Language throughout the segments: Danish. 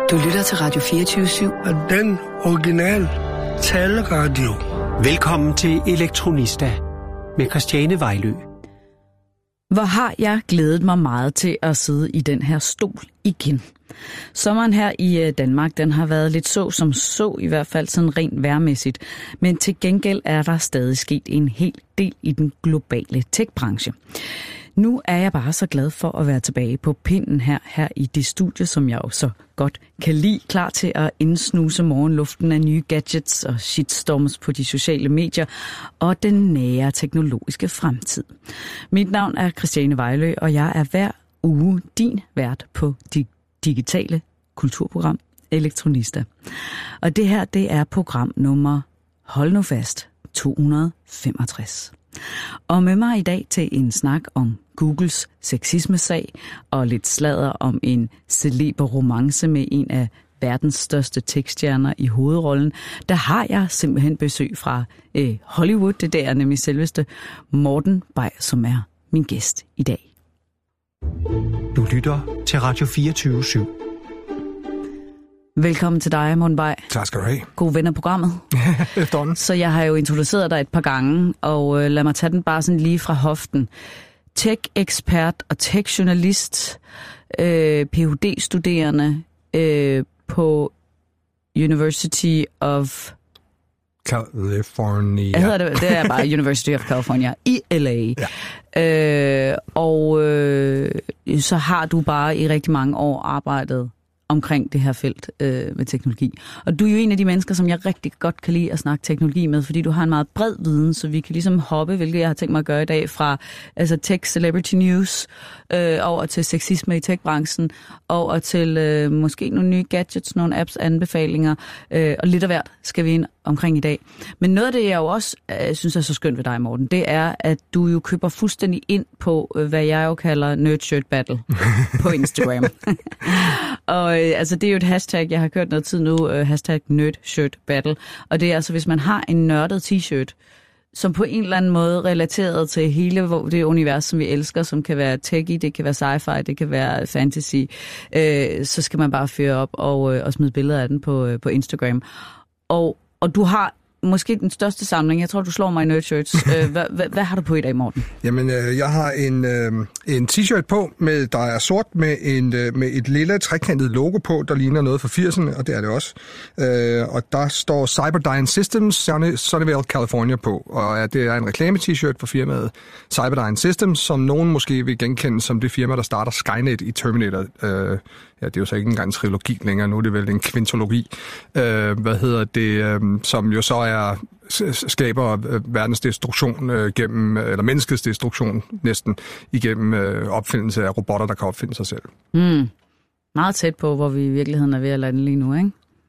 Du lytter til Radio 24/7. Og den originale taleradio. Velkommen til Elektronista med Christiane Vejlø. Hvor har jeg glædet mig meget til at sidde i den her stol igen. Sommeren her i Danmark, den har været lidt så, i hvert fald sådan rent vejrmæssigt. Men til gengæld er der stadig sket en hel del i den globale tech-branche. Nu er jeg bare så glad for at være tilbage på pinden her i det studie, som jeg jo så godt kan lide, klar til at indsnuse morgenluften af nye gadgets og shitstorms på de sociale medier og den nære teknologiske fremtid. Mit navn er Christiane Vejlø, og jeg er hver uge din vært på digitale kulturprogram Elektronista. Og det her, det er program nummer, hold nu fast, 265. Og med mig i dag til en snak om Googles sexisme-sag og lidt sladder om en celeber romance med en af verdens største techstjerner i hovedrollen, der har jeg simpelthen besøg fra Hollywood. Det der er nemlig selveste Morten Bay, som er min gæst i dag. Du lytter til Radio 24/7. Velkommen til dig, Morten Bay. Tak skal du have. God ven af programmet. Så jeg har jo introduceret dig et par gange, og lad mig tage den bare sådan lige fra hoften. Tech-ekspert og tech-journalist, Ph.D.-studerende på University of California. Det er bare University of California i LA. Ja. Så har du bare i rigtig mange år arbejdet omkring det her felt med teknologi. Og du er jo en af de mennesker, som jeg rigtig godt kan lide at snakke teknologi med, fordi du har en meget bred viden, så vi kan ligesom hoppe, hvilket jeg har tænkt mig at gøre i dag, fra altså tech celebrity news over til sexisme i techbranchen, over til måske nogle nye gadgets, nogle apps, anbefalinger, og lidt af hvert skal vi ind omkring i dag. Men noget af det, jeg jo også synes er så skønt ved dig, Morten, det er, at du jo køber fuldstændig ind på, hvad jeg jo kalder nerd shirt battle på Instagram. Og altså, det er jo et hashtag, jeg har kørt noget tid nu, hashtag nerd shirt battle. Og det er altså, hvis man har en nørdet t-shirt, som på en eller anden måde relateret til hele det univers, som vi elsker, som kan være techy, det kan være sci-fi, det kan være fantasy, så skal man bare føre op og smide billeder af den på Instagram. Og du har måske den største samling. Jeg tror, du slår mig i nerdshirts. Hvad har du på i dag, Morten? Jamen, jeg har en t-shirt på, der er sort med et lille trekantet logo på, der ligner noget fra 80'erne, og det er det også. Og der står Cyberdyne Systems, Sunnyvale, California på. Og det er en reklame-t-shirt for firmaet Cyberdyne Systems, som nogen måske vil genkende som det firma, der starter Skynet i Terminator. Det er jo så ikke engang en trilogi længere, nu er det vel en kvintologi. Som jo så skaber verdens destruktion eller menneskets destruktion næsten igennem opfindelse af robotter, der kan opfinde sig selv. Meget tæt på, hvor vi i virkeligheden er ved at lande lige nu, ikke?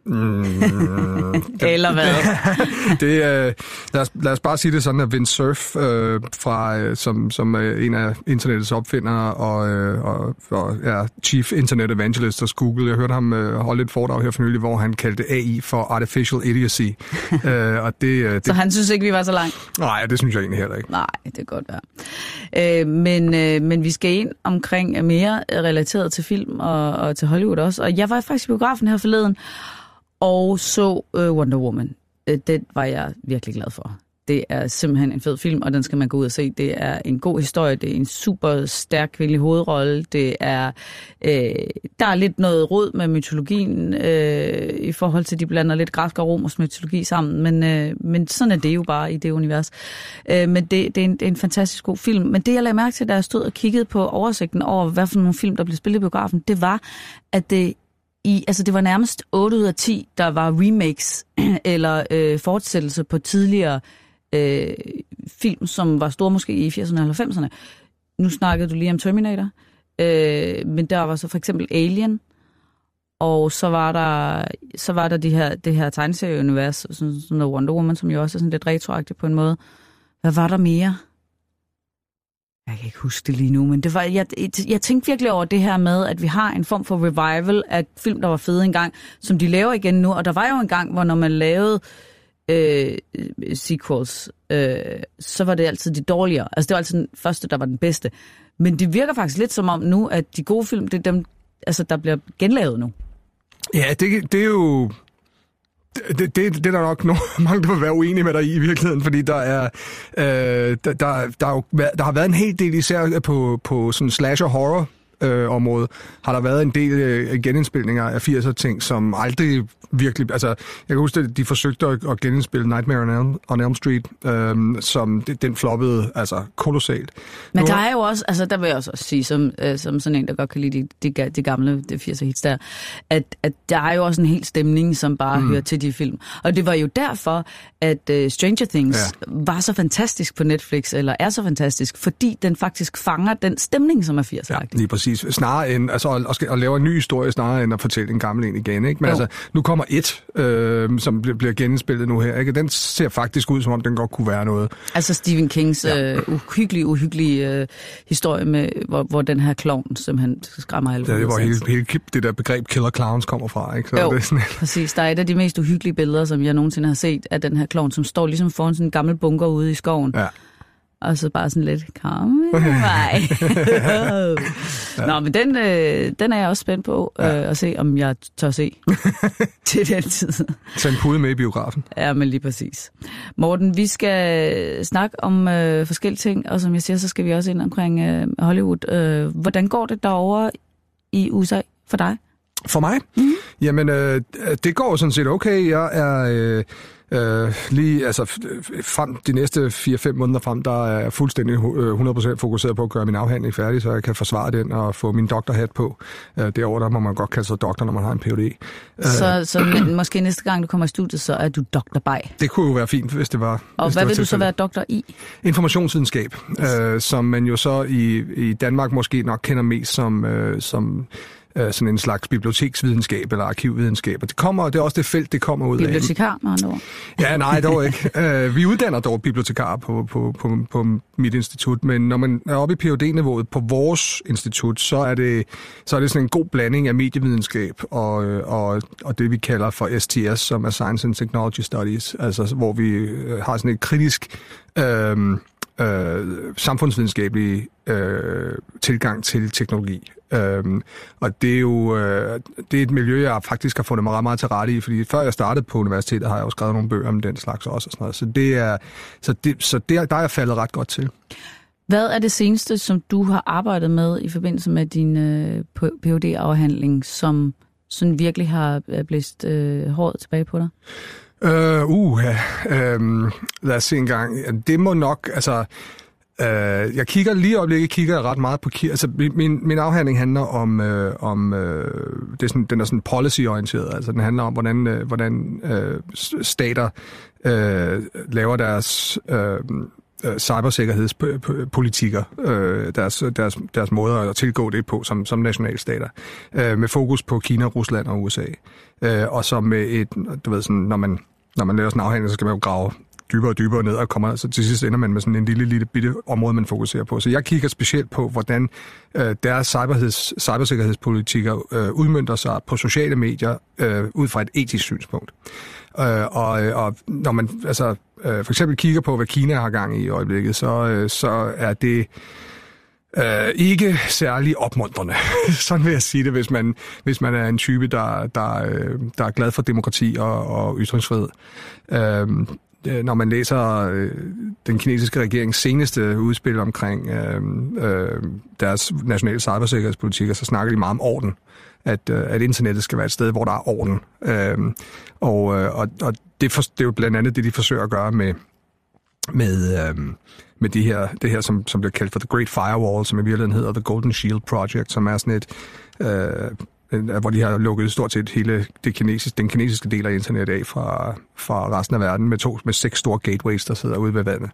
Eller hvad? Lad os bare sige det sådan, at Vint Cerf, som er en af internettets opfindere og er Chief Internet Evangelist hos Google. Jeg hørte ham holde et foredrag her for nylig, hvor han kaldte AI for Artificial Idiocy. Så han synes ikke, vi var så langt? Nej, det synes jeg egentlig heller ikke. Nej, det er godt være. Men vi skal ind omkring mere relateret til film og til Hollywood også. Og jeg var faktisk i biografen her forleden, og så Wonder Woman. Det var jeg virkelig glad for. Det er simpelthen en fed film, og den skal man gå ud og se. Det er en god historie, det er en super stærk kvindelig hovedrolle. Det er, der er lidt noget rod med mytologien i forhold til, de blander lidt græsk og romersk mytologi sammen, men sådan er det jo bare i det univers. Men det er en fantastisk god film. Men det, jeg lagde mærke til, da jeg stod og kiggede på oversigten over, hvad for nogle film, der blev spillet i biografen, det var, at det var nærmest 8 ud af 10, der var remakes eller fortsættelse på tidligere film, som var store måske i 80'erne og 90'erne. Nu snakkede du lige om Terminator, men der var så for eksempel Alien, og så var der det her tegneserieunivers, sådan noget Wonder Woman, som jo også er sådan lidt retroagtigt på en måde. Hvad var der mere? Jeg kan ikke huske det lige nu, men det var, jeg tænkte virkelig over det her med, at vi har en form for revival af film, der var fede engang, som de laver igen nu. Og der var jo en gang, hvor når man lavede sequels, så var det altid de dårligere. Altså det var altid den første, der var den bedste. Men det virker faktisk lidt som om nu, at de gode film, det er dem, altså, der bliver genlavet nu. Ja, det er jo... Det er der nok mange, der vil være uenige med dig i virkeligheden, fordi der har været en hel del, især på sådan slasher-horror område, har der været en del genindspilninger af 80'er ting, som aldrig virkelig... Altså, jeg kan huske, at de forsøgte at genindspille Nightmare on Elm Street, som den floppede altså kolossalt. Men der er jo også, altså der vil jeg også sige, som sådan en, der godt kan lide de gamle 80'er hits der, at der er jo også en hel stemning, som bare hører til de film. Og det var jo derfor, at Stranger Things var så fantastisk på Netflix, eller er så fantastisk, fordi den faktisk fanger den stemning, som er 80'er. Ja, lige præcis. Snarere end at lave en ny historie, snarere end at fortælle en gammel en igen, ikke? Men altså, nu kommer som bliver genindspillet nu her, ikke? Den ser faktisk ud, som om den godt kunne være noget. Altså Stephen Kings uhyggelige historie med, hvor den her klovn simpelthen skræmmer alle. Ja, det var hele det der begreb killer clowns kommer fra, ikke? Så jo, det er sådan... præcis. Der er et af de mest uhyggelige billeder, som jeg nogensinde har set af den her klovn, som står ligesom foran sådan en gammel bunker ude i skoven. Ja. Og så bare sådan lidt, kom vej. Nå, men den er jeg også spændt på at se, om jeg tør se til den tid. Tag en pude med i biografen. Ja, men lige præcis. Morten, vi skal snakke om forskellige ting, og som jeg siger, så skal vi også ind omkring Hollywood. Hvordan går det derovre i USA for dig? For mig? Mm-hmm. Jamen, det går sådan set okay. Jeg er... lige altså frem de næste 4-5 måneder frem, der er jeg fuldstændig 100% fokuseret på at gøre min afhandling færdig, så jeg kan forsvare den og få min doktorhat på. Derover der må man godt kalde sig doktor, når man har en Ph.D. Så måske næste gang du kommer i studiet, så er du doktor Bay. Det kunne jo være fint, hvis det var. Og hvad vil du så være doktor i? Informationsvidenskab, som man jo så i Danmark måske nok kender mest som sådan en slags biblioteksvidenskab eller arkivvidenskab. Og det er også det felt, det kommer ud af. Bibliotekar, med andre ord? Ja, nej, dog ikke. Vi uddanner dog bibliotekarer på mit institut, men når man er oppe i Ph.D.-niveauet på vores institut, så er det sådan en god blanding af medievidenskab og det, vi kalder for STS, som er Science and Technology Studies, altså hvor vi har sådan et kritisk samfundsvidenskabelig tilgang til teknologi. Og det er jo det er et miljø, jeg faktisk har fundet mig ret meget til rette i, fordi før jeg startede på universitetet, har jeg jo skrevet nogle bøger om den slags også og sådan noget. Så der er jeg faldet ret godt til. Hvad er det seneste, som du har arbejdet med i forbindelse med din Ph.D.-afhandling, som sådan virkelig har blæst håret tilbage på dig? Lad os se en gang. Det må nok, altså... jeg kigger lige ret meget på altså min afhandling handler om det er sådan, den er sådan policy-orienteret, altså den handler om hvordan stater laver deres cybersikkerhedspolitikker, deres måder at tilgå det på som nationalstater, med fokus på Kina, Rusland og USA, og så med et, du ved sådan, når man laver sådan en afhandling, så skal man jo grave dybere og dybere ned, og kommer så til sidst ender man med sådan en lille bitte område, man fokuserer på. Så jeg kigger specielt på, hvordan deres cybersikkerhedspolitikker udmønter sig på sociale medier ud fra et etisk synspunkt. Og når man altså for eksempel kigger på, hvad Kina har gang i øjeblikket, så er det ikke særlig opmuntrende. Sådan vil jeg sige det, hvis man er en type, der er glad for demokrati og ytringsfrihed. Når man læser den kinesiske regerings seneste udspil omkring deres nationale cybersikkerhedspolitik, så snakker de meget om orden. At internettet skal være et sted, hvor der er orden. Og det er jo blandt andet det, de forsøger at gøre med det her, som bliver kaldt for The Great Firewall, som i virkeligheden hedder The Golden Shield Project, som er sådan et... hvor de har lukket stort set hele den kinesiske del af internet af fra resten af verden med 6 store gateways, der sidder ude ved vandet.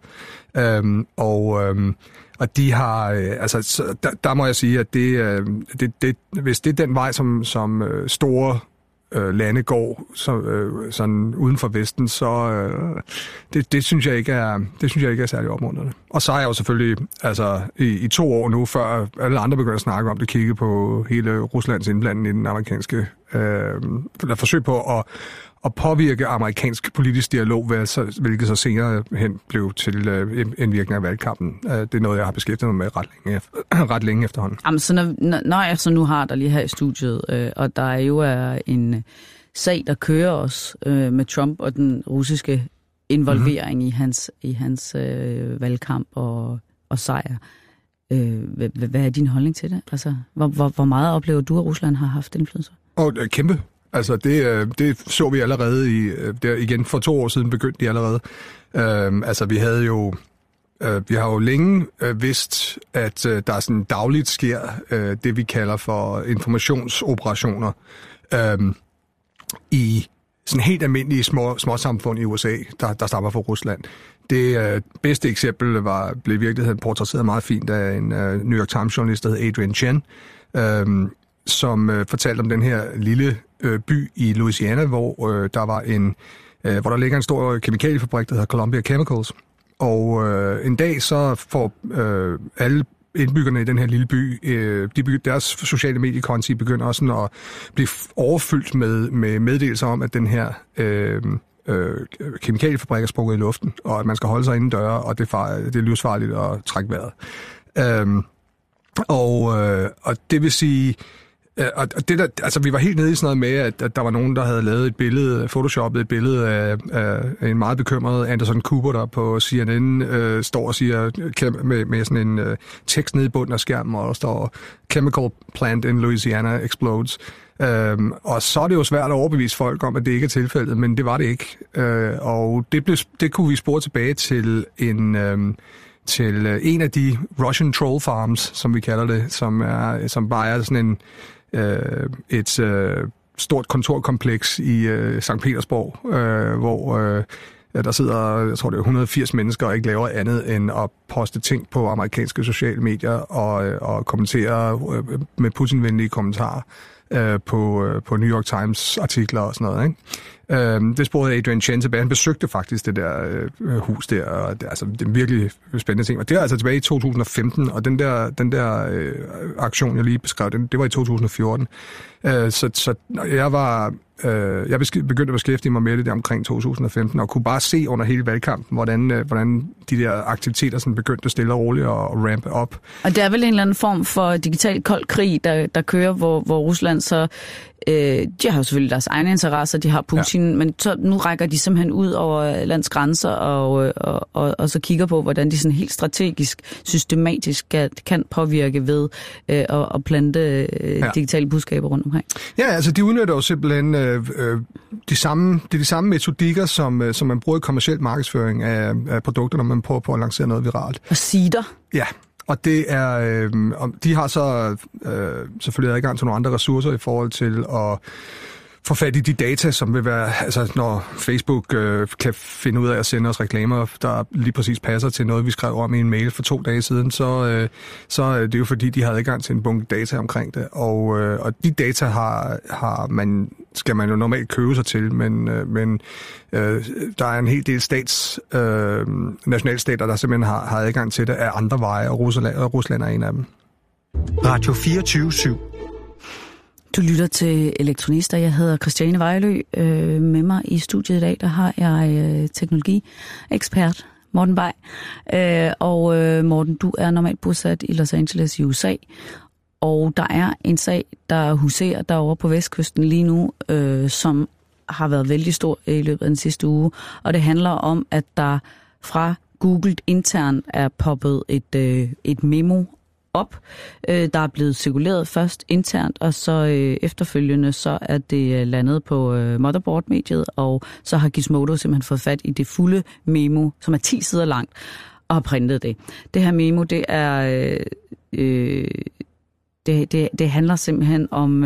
Og de har, altså, der må jeg sige, at det hvis det er den vej, som store lande går sådan uden for Vesten, så det synes jeg ikke er særlig opmuntrende. Og så har jeg jo selvfølgelig altså i 2 år nu, før alle andre begynder at snakke om det, kigge på hele Ruslands indblanding i den amerikanske forsøg på at påvirke amerikansk politisk dialog, hvilket så senere hen blev til en virkning af valgkampen. Det er noget, jeg har beskæftiget mig med ret længe efterhånden. Jamen, så når jeg så nu har der lige her i studiet, og der jo er en sag, der kører os med Trump og den russiske involvering i hans valgkamp og sejr. Hvad er din holdning til det? Altså, hvor meget oplever du, at Rusland har haft indflydelse? Kæmpe. Altså, det så vi allerede igen for 2 år siden begyndte de allerede. Altså, vi har jo længe vidst, at der sådan dagligt sker det, vi kalder for informationsoperationer i sådan helt almindelige små samfund i USA, der stammer fra Rusland. Det bedste eksempel blev i virkeligheden portrætteret meget fint af en New York Times-journalist, der hed Adrian Chen, som fortalte om den her lille by i Louisiana, hvor der ligger en stor kemikaliefabrik, der hedder Columbia Chemicals. Og en dag så får alle indbyggerne i den her lille by, deres sociale mediekonti begynder også at blive overfyldt med meddelelser om, at den her kemikaliefabrik er sprunget i luften, og at man skal holde sig inden døre, og det er livsfarligt at trække vejret. Og det vil sige, og det der, altså vi var helt nede i sådan noget med, at der var nogen, der havde lavet et billede, photoshoppet et billede af en meget bekymret Anderson Cooper, der på CNN står og siger med sådan en tekst nede i bunden af skærmen, og der står Chemical Plant in Louisiana explodes. Og så er det jo svært at overbevise folk om, at det ikke er tilfældet, men det var det ikke. Og det kunne vi spore tilbage til en af de Russian troll farms, som vi kalder det, som bare er sådan et stort kontorkompleks i Sankt Petersborg, hvor der sidder, jeg tror det er 180 mennesker, og ikke laver andet end at poste ting på amerikanske sociale medier og kommentere med Putin-venlige kommentarer på New York Times artikler og sådan noget, ikke? Det sporede Adrian Chen tilbage. Han besøgte faktisk det der hus der, og det er en virkelig spændende ting. Og det er altså tilbage i 2015, og den der aktion, jeg lige beskrev, det var i 2014. Så jeg begyndte at beskæftige mig med det der omkring 2015, og kunne bare se under hele valgkampen, hvordan de der aktiviteter sådan begyndte stille og roligt at rampe op. Og det er vel en eller anden form for digital kold krig, der kører, hvor Rusland så de har jo selvfølgelig deres egne interesser, de har Putin, men så nu rækker de simpelthen ud over lands grænser og så kigger på, hvordan de sådan helt strategisk, systematisk kan påvirke ved at plante digitale budskaber rundt omkring. Ja, altså de udnytter jo simpelthen de samme metodikker, som man bruger i kommerciel markedsføring af produkter, når man prøver på at lancere noget viralt. Og seeder. Ja. Og det er, de har så selvfølgelig adgang til nogle andre ressourcer i forhold til at få fat i de data, som vil være, altså når Facebook kan finde ud af at sende os reklamer, der lige præcis passer til noget, vi skrev om i en mail for 2 dage siden, så er det jo fordi, de har adgang til en bunke data omkring det. Og de data skal man jo normalt købe sig til, men der er en hel del nationalstater, der simpelthen har adgang til det af andre veje, og Rusland er en af dem. Radio 24/7. Du lytter til Elektronista. Jeg hedder Christiane Vejlø. Med mig i studiet i dag, der har jeg teknologiekspert Morten Bay. Og Morten, du er normalt bosat i Los Angeles i USA. Og der er en sag, der huserer derovre på vestkysten lige nu, som har været vældig stor i løbet af den sidste uge. Og det handler om, at der fra Google internt er poppet et memo op. Der er blevet cirkuleret først internt, og så efterfølgende så er det landet på Motherboard-mediet, og så har Gizmodo simpelthen fået fat i det fulde memo, som er 10 sider langt, og har printet det. Det her memo, det er det handler simpelthen om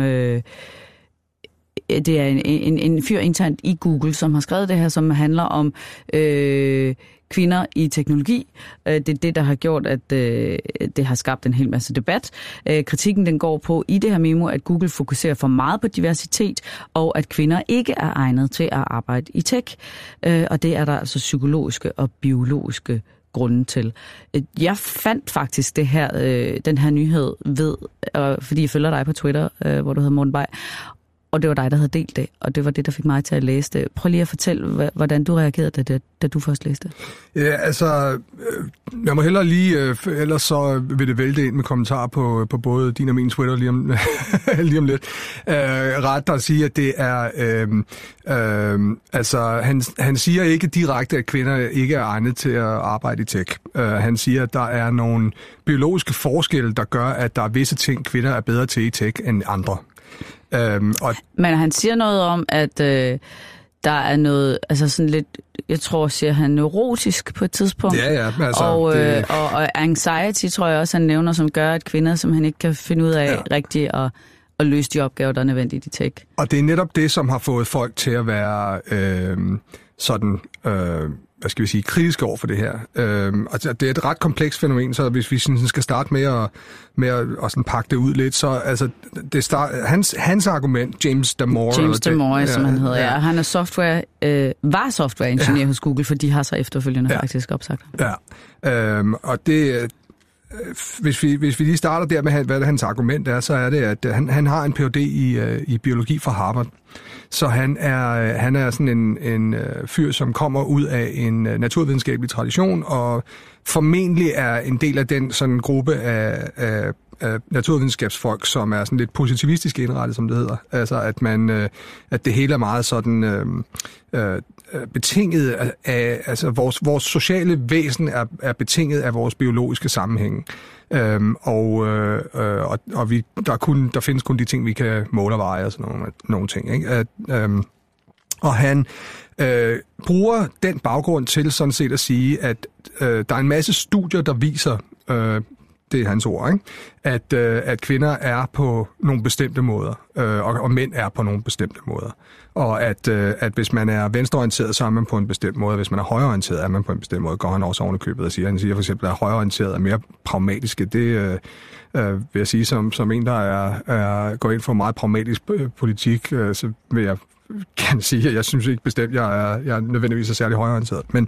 det er en fyr internt i Google, som har skrevet det her, som handler om kvinder i teknologi. Det er det, der har gjort, at det har skabt en hel masse debat. Kritikken den går på i det her memo, at Google fokuserer for meget på diversitet, og at kvinder ikke er egnet til at arbejde i tech. Og det er der altså psykologiske og biologiske grunde til. Jeg fandt faktisk den her nyhed fordi jeg følger dig på Twitter, hvor du hedder Morten Bay. Og det var dig, der havde delt det, og det var det, der fik mig til at læse det. Prøv lige at fortælle, hvordan du reagerede, da du først læste det. Ja, altså, jeg må hellere lige, ellers så vil det vælte ind med kommentarer på både din og min Twitter lige om lidt. Ret at sige, at det er, altså, han siger ikke direkte, at kvinder ikke er egnet til at arbejde i tech. Han siger, at der er nogle biologiske forskelle, der gør, at der er visse ting, kvinder er bedre til i tech end andre. Men han siger noget om, at der er noget, altså sådan lidt, jeg tror, siger han neurotisk på et tidspunkt. Ja, altså, og anxiety, tror jeg også, han nævner, som gør, at kvinder, som han ikke kan finde ud af rigtigt at løse de opgaver, der er nødvendige i tech. Og det er netop det, som har fået folk til at være hvad skal vi sige, kritiske over for det her. Altså, det er et ret komplekst fænomen, så hvis vi sådan skal starte med at sådan pakke det ud lidt, så altså, hans argument, James Damore, som han hedder, ja. Han er var softwareingeniør hos Google, for de har så efterfølgende faktisk opsagt. Ja, og det... Hvis vi lige starter der med, hvad hans argument er, så er det, at han har en Ph.D. i biologi fra Harvard. Så han er sådan en fyr, som kommer ud af en naturvidenskabelig tradition, og formentlig er en del af den sådan gruppe af naturvidenskabsfolk, som er sådan lidt positivistisk indrettet, som det hedder. Altså, at det hele er meget sådan betinget af, altså vores sociale væsen er betinget af vores biologiske sammenhæng. Der findes kun de ting, vi kan måle og veje og sådan nogle ting, ikke? Og han bruger den baggrund til sådan set at sige, at der er en masse studier, der viser, det er hans ord, ikke? At kvinder er på nogle bestemte måder, og mænd er på nogle bestemte måder. Og at hvis man er venstreorienteret, så er man på en bestemt måde, hvis man er højreorienteret, er man på en bestemt måde, går han også oven i købet og siger. Han siger for eksempel, at højreorienteret er mere pragmatiske. Det vil jeg sige, som en, der går ind for meget pragmatisk politik, så vil jeg gerne sige, at jeg synes ikke bestemt, jeg er nødvendigvis er særlig højreorienteret. Men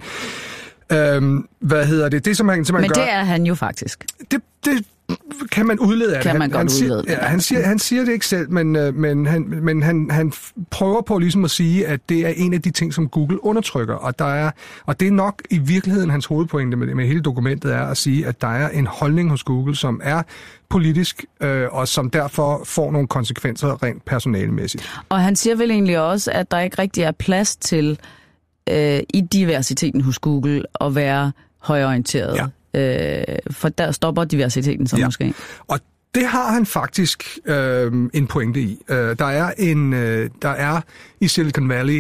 det, som han simpelthen gør... Men det er han jo faktisk. Det kan man udlede af det. Kan man godt udlede det. Ja, han siger det ikke selv, men han prøver på ligesom at sige, at det er en af de ting, som Google undertrykker. Og det er nok i virkeligheden hans hovedpointe med hele dokumentet er at sige, at der er en holdning hos Google, som er politisk, og som derfor får nogle konsekvenser rent personalemæssigt. Og han siger vel egentlig også, at der ikke rigtig er plads til i diversiteten hos Google at være højreorienteret. Ja. For der stopper diversiteten så måske. Og det har han faktisk en pointe i. Der er i Silicon Valley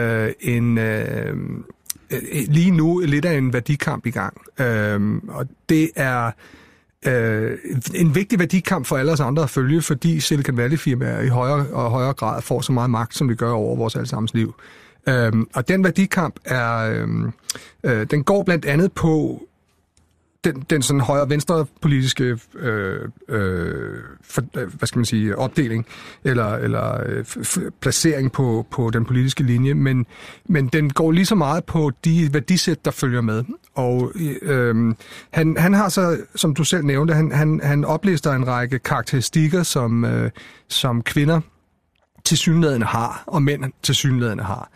lige nu lidt af en værdikamp i gang. Og det er en vigtig værdikamp for alle os andre at følge, fordi Silicon Valley-firmaer i højere og højere grad får så meget magt, som det gør over vores allesammens liv. Og den værdikamp den går blandt andet på den sådan højre-venstre politiske hvad skal man sige, opdeling eller placering på den politiske linje, men den går lige så meget på de værdisæt, der følger med. Og han har så, som du selv nævnte, han oplister en række karakteristikker, som kvinder tilsyneladende har, og mænd tilsyneladende har.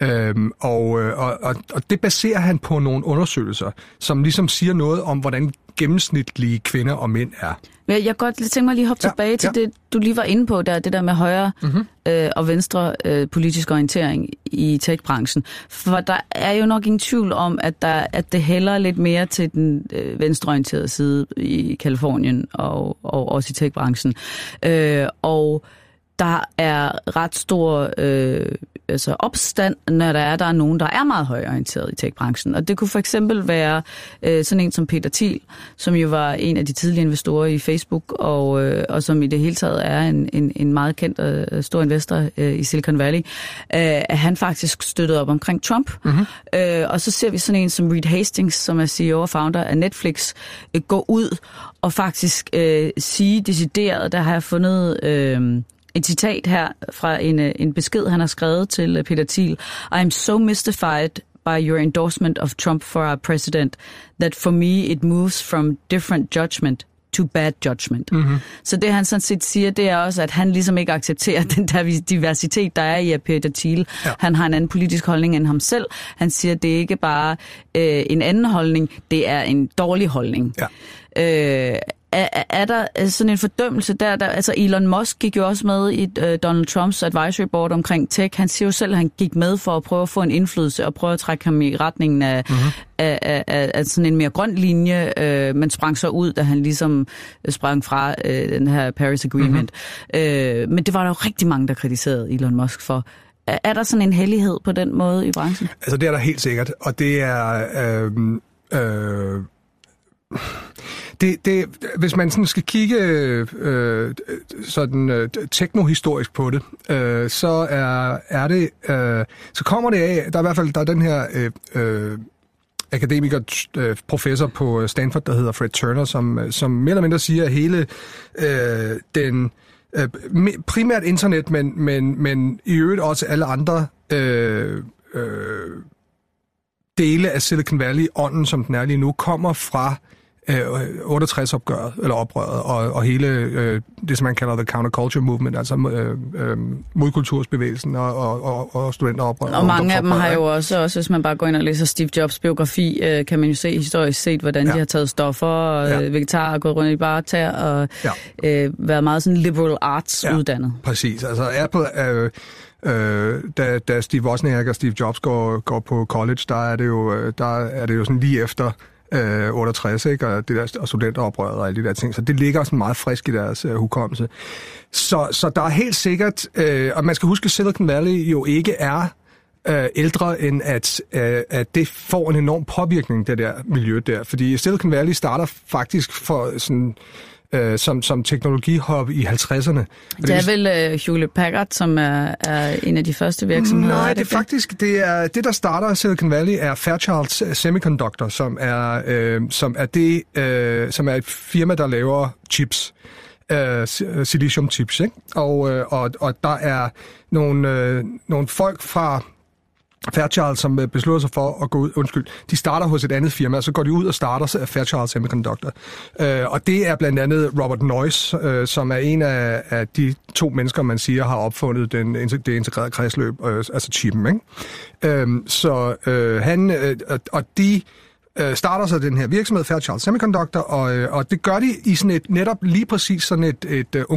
Og det baserer han på nogle undersøgelser, som ligesom siger noget om, hvordan gennemsnitlige kvinder og mænd er. Jeg kan godt tænke mig lige hoppe tilbage til det, du lige var inde på, det der med højre og venstre politisk orientering i tech-branchen. For der er jo nok ingen tvivl om, at det hælder lidt mere til den venstreorienterede side i Kalifornien og også i tech-branchen. Og der er ret stor opstand, når der er nogen, der er meget højorienteret i tech-branchen. Og det kunne for eksempel være sådan en som Peter Thiel, som jo var en af de tidlige investorer i Facebook, og som i det hele taget er en meget kendt og stor investor i Silicon Valley. Han faktisk støttede op omkring Trump. Og så ser vi sådan en som Reed Hastings, som er CEO og founder af Netflix, gå ud og faktisk sige decideret, der har jeg fundet... et citat her fra en besked, han har skrevet til Peter Thiel. I am so mystified by your endorsement of Trump for our president that for me it moves from different judgment to bad judgment. Mm-hmm. Så det han sådan set siger, det er også, at han ligesom ikke accepterer den der diversitet, der er i Peter Thiel. Ja. Han har en anden politisk holdning end ham selv. Han siger, at det er ikke bare en anden holdning, det er en dårlig holdning. Ja. Er der sådan en fordømmelse der? Altså Elon Musk gik jo også med i Donald Trumps advisory board omkring tech. Han siger jo selv, at han gik med for at prøve at få en indflydelse og prøve at trække ham i retningen af, af sådan en mere grøn linje, men sprang så ud, da han ligesom sprang fra den her Paris Agreement. Men det var der jo rigtig mange, der kritiserede Elon Musk for. Er der sådan en hellighed på den måde i branchen? Altså det er der helt sikkert, og det er... Det, hvis man sådan skal kigge sådan teknohistorisk på det, så er det så kommer det af, der er i hvert fald der er den her akademiker, professor på Stanford, der hedder Fred Turner, som mere eller mindre siger, at hele den primært internet, men i øvrigt også alle andre dele af Silicon Valley, ånden som den er lige nu, kommer fra 68-opgøret, eller oprøret, og hele det, som man kalder the counterculture movement, altså modkultursbevægelsen og studenteroprøret. Og mange af dem har jo også, hvis man bare går ind og læser Steve Jobs biografi, kan man jo se historisk set, hvordan de har taget stoffer, og vegetarer, og gået rundt i bare tær, og været meget sådan liberal arts uddannet. Præcis. Altså Apple da Steve Wozniak og Steve Jobs går på college, der er det jo sådan lige efter 68, ikke? Og det der og studenteroprøret og alle de der ting. Så det ligger sådan meget frisk i deres hukommelse. Så der er helt sikkert, og man skal huske, at Silicon Valley jo ikke er ældre, end at det får en enorm påvirkning, det der miljø der. Fordi Silicon Valley starter faktisk for sådan... som teknologihub i 50'erne. Det er vel Hewlett Packard, som er en af de første virksomheder? Nej, det er faktisk, det der starter Silicon Valley, er Fairchild Semiconductor, som er et firma, der laver chips. Silicium chips, ikke? Og der er nogle folk fra Fairchild, som beslutter sig for at gå ud, de starter hos et andet firma, og så går de ud og starter Fairchild Semiconductor. Og det er blandt andet Robert Noyce, som er en af de to mennesker, man siger, har opfundet det integrerede kredsløb, altså chippen, ikke? Og de starter så den her virksomhed, Fairchild Semiconductor, og det gør de i sådan netop lige præcis sådan et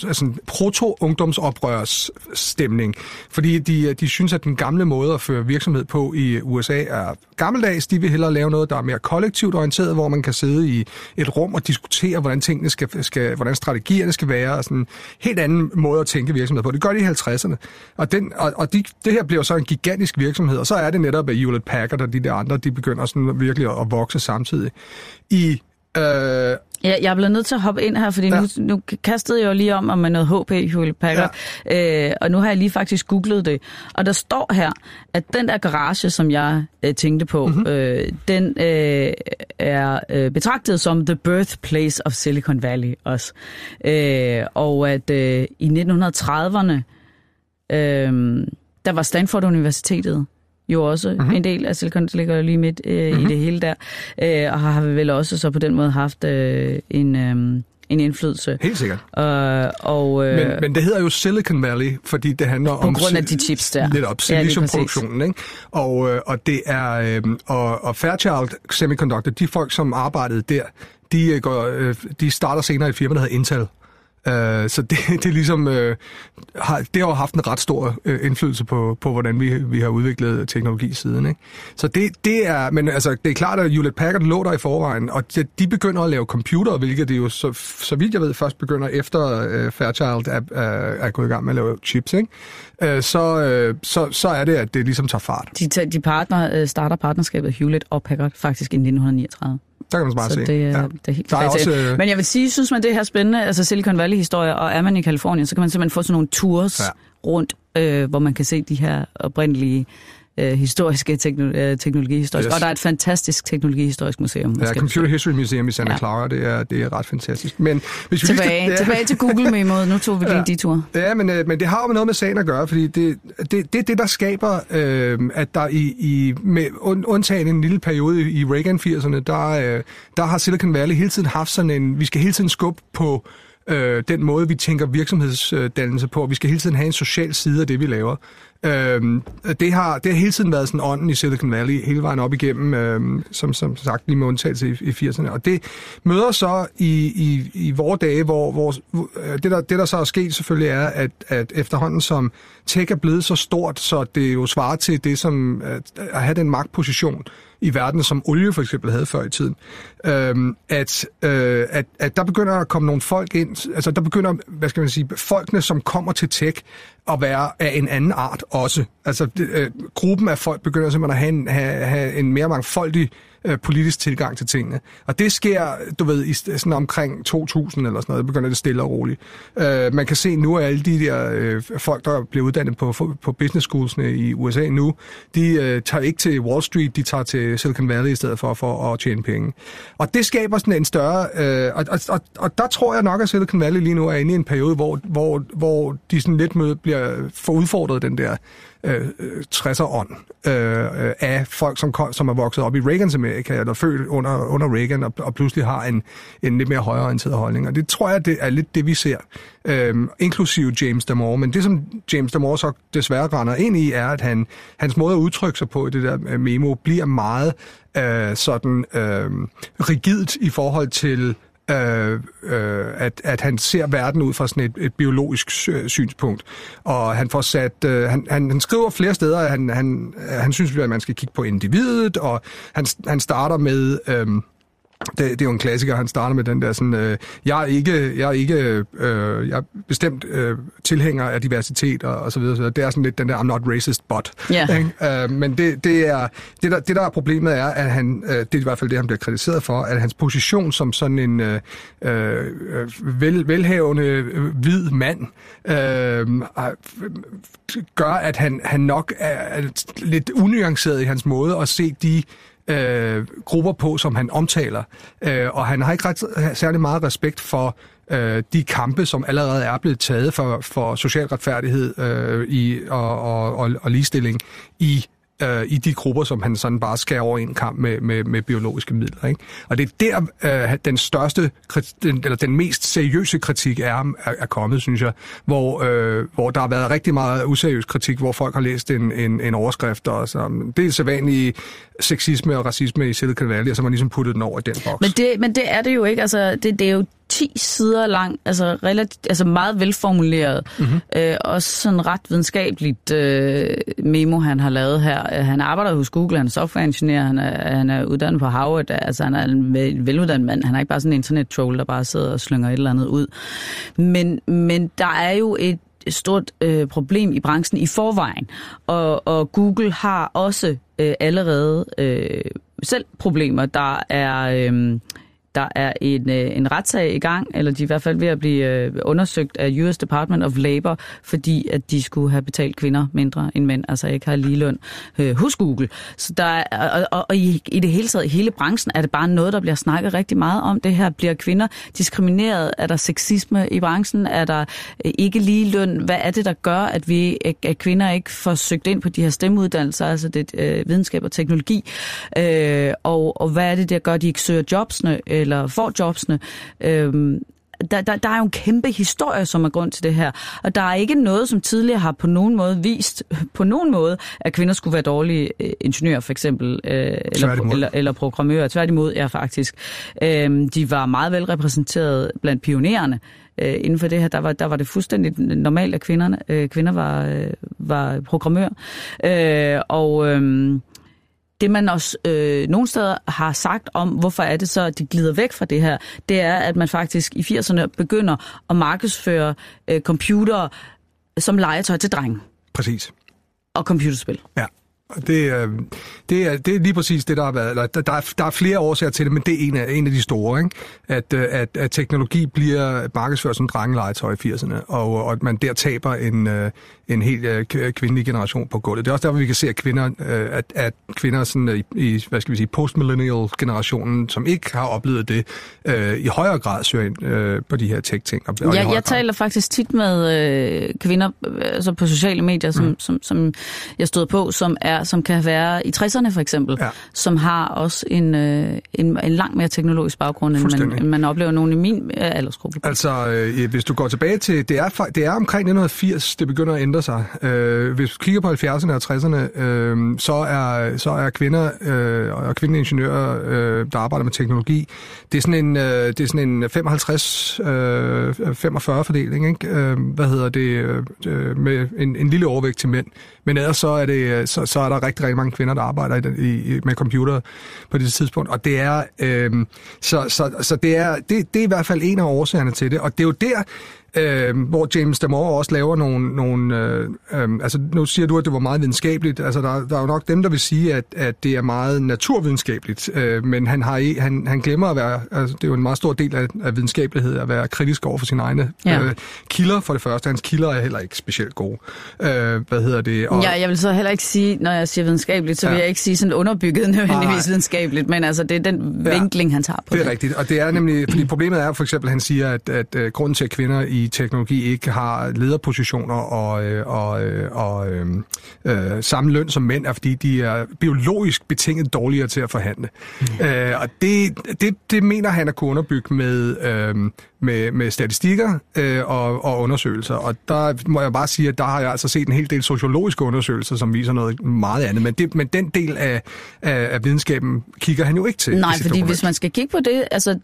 proto-ungdomsoprørsstemning, fordi de synes, at den gamle måde at føre virksomhed på i USA er gammeldags. De vil hellere lave noget, der er mere kollektivt orienteret, hvor man kan sidde i et rum og diskutere, hvordan tingene hvordan strategierne skal være, og sådan en helt anden måde at tænke virksomhed på. Det gør de i 50'erne. Og det her bliver så en gigantisk virksomhed, og så er det netop, at Hewlett Packard og de der andre, de begynder sådan virkelig at vokse samtidig. Ja, jeg er blevet nødt til at hoppe ind her, fordi nu kastede jeg jo lige om med noget HP Hewlett Packard, og nu har jeg lige faktisk googlet det. Og der står her, at den der garage, som jeg tænkte på, den er betragtet som the birthplace of Silicon Valley også. Og at i 1930'erne, der var Stanford Universitetet jo også en del af Silicon, der ligger jo lige midt i det hele der, og har vel også så på den måde haft en indflydelse. Helt sikkert. Men det hedder jo Silicon Valley, fordi det handler om... På grund af de chips der. Lidt op, siliciumproduktionen, ikke? Og det er... Og Fairchild Semiconductor, de folk, som arbejdede der, de starter senere i et firma, der hedder Intel. Så det er ligesom det har jo haft en ret stor indflydelse på hvordan vi har udviklet teknologi siden, ikke? Så det er, men altså det er klart, at Hewlett Packard lå der i forvejen, og de begynder at lave computere, hvilket det jo så vidt jeg ved først begynder efter Fairchild er gået i gang med at lave chips, ikke? Så er det, at det ligesom tager fart. De starter partnerskabet Hewlett og Packard faktisk i 1939. Der kan man bare se. Det er helt også, men jeg vil sige, synes man det her spændende, altså Silicon Valley-historie, og er man i Kalifornien, så kan man simpelthen få sådan nogle tours rundt, hvor man kan se de her oprindelige historiske teknologihistorisk. Yes. Og der er et fantastisk teknologihistorisk museum. Ja, Computer History Museum i Santa Clara, det er ret fantastisk. Men hvis vi tilbage til Google-memoet, nu tog vi lige de tur. Ja, men det har jo noget med sagen at gøre, fordi det er det, der skaber, at der med undtagen en lille periode i Reagan-80'erne, der har Silicon Valley hele tiden haft sådan en, vi skal hele tiden skubbe på den måde, vi tænker virksomhedsdannelse på. Vi skal hele tiden have en social side af det, vi laver. Det har hele tiden været sådan ånden i Silicon Valley, hele vejen op igennem, som sagt lige med undtagelse i 80'erne. Og det møder så i vore dage, hvor det der så er sket selvfølgelig er, at efterhånden som tech er blevet så stort, så det jo svarer til det som at have den magtposition i verden, som olie for eksempel havde før i tiden, at der begynder at komme nogle folk ind, altså der begynder, hvad skal man sige, folkene, som kommer til tech, at være af en anden art også. Altså gruppen af folk begynder simpelthen at have en mere mangfoldig politisk tilgang til tingene. Og det sker, du ved, i sådan omkring 2000 eller sådan noget, begynder det stille og roligt. Man kan se nu, at alle de der folk, der bliver uddannet på business schoolsene i USA nu, de tager ikke til Wall Street, de tager til Silicon Valley i stedet for at tjene penge. Og det skaber sådan en større... Og der tror jeg nok, at Silicon Valley lige nu er inde i en periode, hvor de sådan lidt bliver for udfordret den der 60'er-ånd af folk, som er vokset op i Reagans Amerika, eller født under Reagan, og pludselig har en lidt mere højreorienteret holdning. Og det tror jeg, det er lidt det, vi ser. Inklusive James Damore. Men det, som James Damore så desværre render ind i, er, at hans måde at udtrykke sig på i det der memo, bliver meget rigidt i forhold til at han ser verden ud fra sådan et biologisk synspunkt. Og han får sat... Han skriver flere steder, at han synes, at man skal kigge på individet, og han starter med... Det er jo en klassiker, han starter med den der sådan, jeg er bestemt tilhænger af diversitet og så videre. Det er sådan lidt den der I'm not racist but. Yeah. Men det der er problemet er, at han, det er i hvert fald det, han bliver kritiseret for, at hans position som sådan en velhavende hvid mand gør, at han nok er lidt unuanceret i hans måde at se de grupper på, som han omtaler. Og han har ikke særlig meget respekt for de kampe, som allerede er blevet taget for social retfærdighed og ligestilling i de grupper, som han sådan bare skærer over en kamp med biologiske midler. Ikke? Og det er der den største, eller den mest seriøse kritik er kommet, synes jeg, hvor der har været rigtig meget useriøs kritik, hvor folk har læst en overskrift, og så, det er sædvanlig sexisme og racisme i Silicon Valley, og så har man ligesom puttet den over i den boks. Men det er det jo ikke, altså det er jo 10 sider lang, altså meget velformuleret, også sådan ret videnskabeligt memo, han har lavet her. Han arbejder hos Google, han er softwareingeniør, han er uddannet på Harvard, altså han er en veluddannet mand, han er ikke bare sådan en internet-troll, der bare sidder og slynger et eller andet ud. Men der er jo et stort problem i branchen i forvejen, og Google har også allerede selv problemer. Der er en retssag i gang, eller de er i hvert fald ved at blive undersøgt af US Department of Labor, fordi at de skulle have betalt kvinder mindre end mænd, altså ikke har ligeløn hos Google. Så der er, og i det hele taget, i hele branchen, er det bare noget, der bliver snakket rigtig meget om. Det her, bliver kvinder diskrimineret? Er der sexisme i branchen? Er der ikke ligeløn? Hvad er det, der gør, at kvinder ikke får søgt ind på de her stemmeuddannelser, altså det videnskab og teknologi? Og hvad er det, der gør, at de ikke søger jobsene, eller får jobsene? Der er jo en kæmpe historie, som er grund til det her. Og der er ikke noget, som tidligere har på nogen måde vist, at kvinder skulle være dårlige ingeniører, for eksempel, eller programmører. Tværtimod, ja, faktisk. De var meget vel repræsenteret blandt pionererne. Inden for det her, der var det fuldstændig normalt, at kvinder var programmører. Det man også nogle steder har sagt om, hvorfor er det så, at de glider væk fra det her, det er, at man faktisk i 80'erne begynder at markedsføre computere som legetøj til drenge. Præcis. Og computerspil. Ja. Det er lige præcis det, der har været. Der er flere årsager til det, men det er en af de store, ikke? At teknologi bliver markedsført som drengelegetøj i 80'erne, og at man der taber en helt kvindelig generation på gulvet. Det er også derfor, vi kan se, at kvinder sådan i hvad skal vi sige, postmillennial-generationen, som ikke har oplevet det, i højere grad søger ind på de her tech-ting. Jeg taler faktisk tit med kvinder altså på sociale medier, som jeg stod på, som kan være i 60'erne for eksempel, som har også en langt mere teknologisk baggrund, end man oplever nogen i min aldersgruppe. Altså, hvis du går tilbage til, det er omkring 1980, det begynder at ændre sig. Hvis du kigger på 70'erne og 60'erne, så er kvinder og kvindelige ingeniører, der arbejder med teknologi, det er sådan en 55-45 fordeling, ikke? Med en lille overvægt til mænd. Men ellers så er der rigtig, rigtig mange kvinder, der arbejder med computer på det tidspunkt, og det er så det er i hvert fald en af årsagerne til det, og det er jo der, hvor James Damore også laver nogle altså nu siger du, at det var meget videnskabeligt, altså der er jo nok dem, der vil sige, at det er meget naturvidenskabeligt, men han glemmer at være, altså det er jo en meget stor del af videnskabelighed at være kritisk over for sine egne kilder for det første. Hans kilder er heller ikke specielt gode. Jeg vil så heller ikke sige, når jeg siger videnskabeligt, så vil jeg ikke sige sådan underbygget nødvendigvis videnskabeligt, men altså det er den vinkling, han tager på det. Det er rigtigt, og det er nemlig, fordi problemet er for eksempel, han siger, at grunden til, at kvinder i teknologi ikke har lederpositioner og samme løn som mænd, er fordi de er biologisk betinget dårligere til at forhandle. Og det mener han at kunne underbygge med statistikker og undersøgelser. Og der må jeg bare sige, at der har jeg altså set en hel del sociologiske undersøgelser, som viser noget meget andet. Men den del af videnskaben kigger han jo ikke til. Nej, fordi hvis man skal kigge på det, altså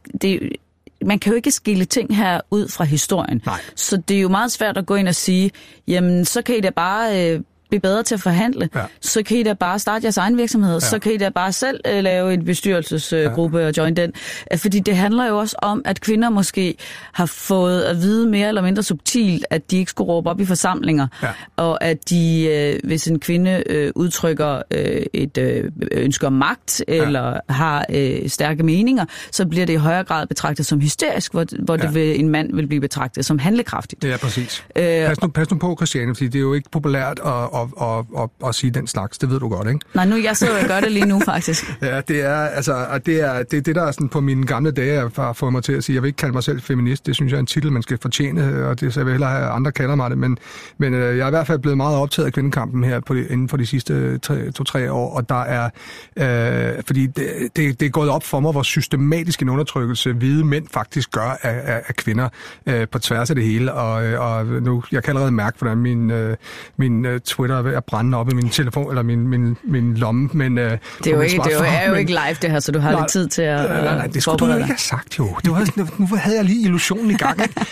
man kan jo ikke skille ting her ud fra historien. Nej. Så det er jo meget svært at gå ind og sige, jamen så kan I da bare blive bedre til at forhandle. Ja. Så kan I da bare starte jeres egen virksomhed. Ja. Så kan I da bare selv lave en bestyrelsesgruppe og join den. Fordi det handler jo også om, at kvinder måske har fået at vide mere eller mindre subtilt, at de ikke skulle råbe op i forsamlinger. Ja. Og at de, hvis en kvinde udtrykker et ønske om magt, eller har stærke meninger, så bliver det i højere grad betragtet som hysterisk, hvor det en mand vil blive betragtet som handlekraftigt. Ja, præcis. Pas nu på, Christiane, fordi det er jo ikke populært at sige den slags, det ved du godt, ikke? Nej, nu jeg sidder og gør det lige nu, faktisk. Ja, det er det der er sådan på mine gamle dage har fået mig til at sige, jeg vil ikke kalde mig selv feminist, det synes jeg er en titel, man skal fortjene, og det så jeg vil hellere have andre kalder mig det, men jeg er i hvert fald blevet meget optaget af kvindekampen her inden for de sidste 2-3 år, og der er, fordi det er gået op for mig, hvor systematisk en undertrykkelse hvide mænd faktisk gør af kvinder på tværs af det hele, og nu, jeg kan allerede mærke, hvordan min Twitter er ved at brænde op i min telefon, eller min lomme, men det er jo ikke live det her, så du har lidt tid til at nej, det skulle du ikke have sagt, jo. Nu havde jeg lige illusionen i gang, ikke?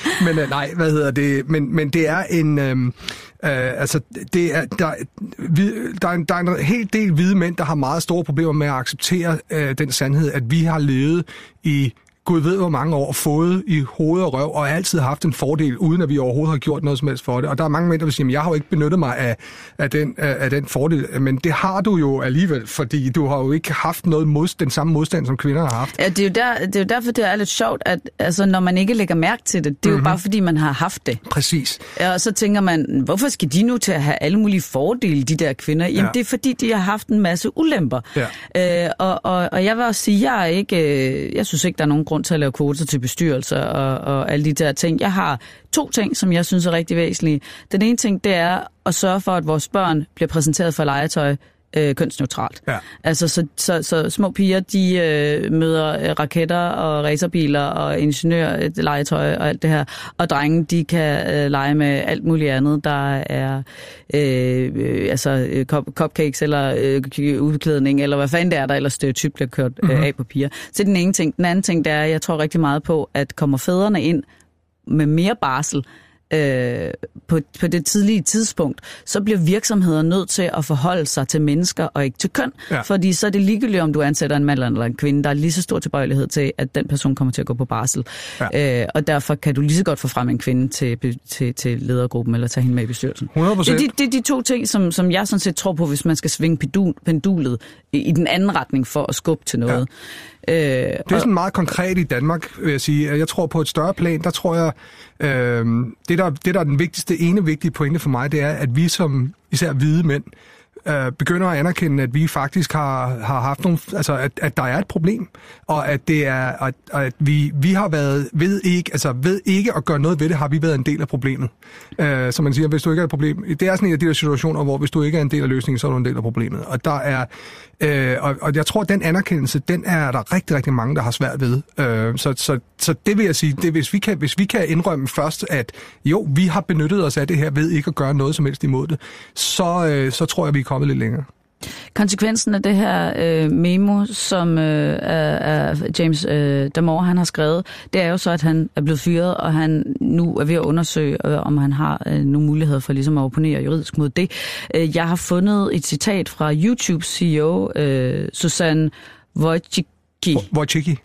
Men men det er en altså det er der er en hel del hvide mænd, der har meget store problemer med at acceptere den sandhed, at vi har levet i Gud ved hvor mange år, fået i hoved og røv, og altid haft en fordel, uden at vi overhovedet har gjort noget som helst for det. Og der er mange mænd, der vil sige, at jeg har jo ikke benyttet mig af den fordel, men det har du jo alligevel, fordi du har jo ikke haft den samme modstand, som kvinder har haft. Ja, det er jo derfor, det er lidt sjovt, at altså, når man ikke lægger mærke til det, det er jo bare fordi, man har haft det. Præcis. Og så tænker man, hvorfor skal de nu til at have alle mulige fordele, de der kvinder? Jamen, det er fordi, de har haft en masse ulemper. Ja. Og jeg vil også sige, jeg synes ikke, der er nogen grund til at lave kvoter til bestyrelser og alle de der ting. Jeg har 2 ting, som jeg synes er rigtig væsentlige. Den ene ting, det er at sørge for, at vores børn bliver præsenteret for legetøj kønsneutralt. Ja. Altså, så små piger, de møder raketter og racerbiler og ingeniørlegetøj og alt det her, og drenge, de kan lege med alt muligt andet, der er cupcakes eller udklædning, eller hvad fanden det er, der ellers stereotyp bliver kørt af på piger. Så den ene ting. Den anden ting, det er, jeg tror rigtig meget på, at kommer fædrene ind med mere barsel, på det tidlige tidspunkt, så bliver virksomheder nødt til at forholde sig til mennesker og ikke til køn. Ja. Fordi så er det ligegyldigt, om du ansætter en mand eller en kvinde. Der er lige så stor tilbøjelighed til, at den person kommer til at gå på barsel. Ja. Og derfor kan du lige så godt få frem en kvinde til ledergruppen, eller tage hende med i bestyrelsen. 100%. Det er de 2 ting, som jeg sådan set tror på, hvis man skal svinge pendulet i den anden retning for at skubbe til noget. Ja. Det er sådan meget konkret i Danmark, vil jeg sige. Jeg tror på et større plan, der tror jeg, det der er den ene vigtige pointe for mig, det er, at vi som især hvide mænd begynder at anerkende, at vi faktisk har haft nogle, altså at der er et problem, og at det er, at vi har været ved ikke at gøre noget ved det, har vi været en del af problemet. Så man siger, hvis du ikke er et problem, det er sådan en af de der situationer, hvor hvis du ikke er en del af løsningen, så er du en del af problemet. Og der er, og jeg tror, at den anerkendelse, den er der rigtig, rigtig mange, der har svært ved. Så det vil jeg sige, det, hvis vi kan indrømme først, at jo, vi har benyttet os af det her ved ikke at gøre noget som helst imod det, så tror jeg, vi er kommet lidt længere. Konsekvensen af det her memo, som James Damore han har skrevet, det er jo så, at han er blevet fyret, og han nu er ved at undersøge, om han har nogle muligheder for ligesom at opponere juridisk mod det. Jeg har fundet et citat fra YouTube CEO Susan Wojcicki.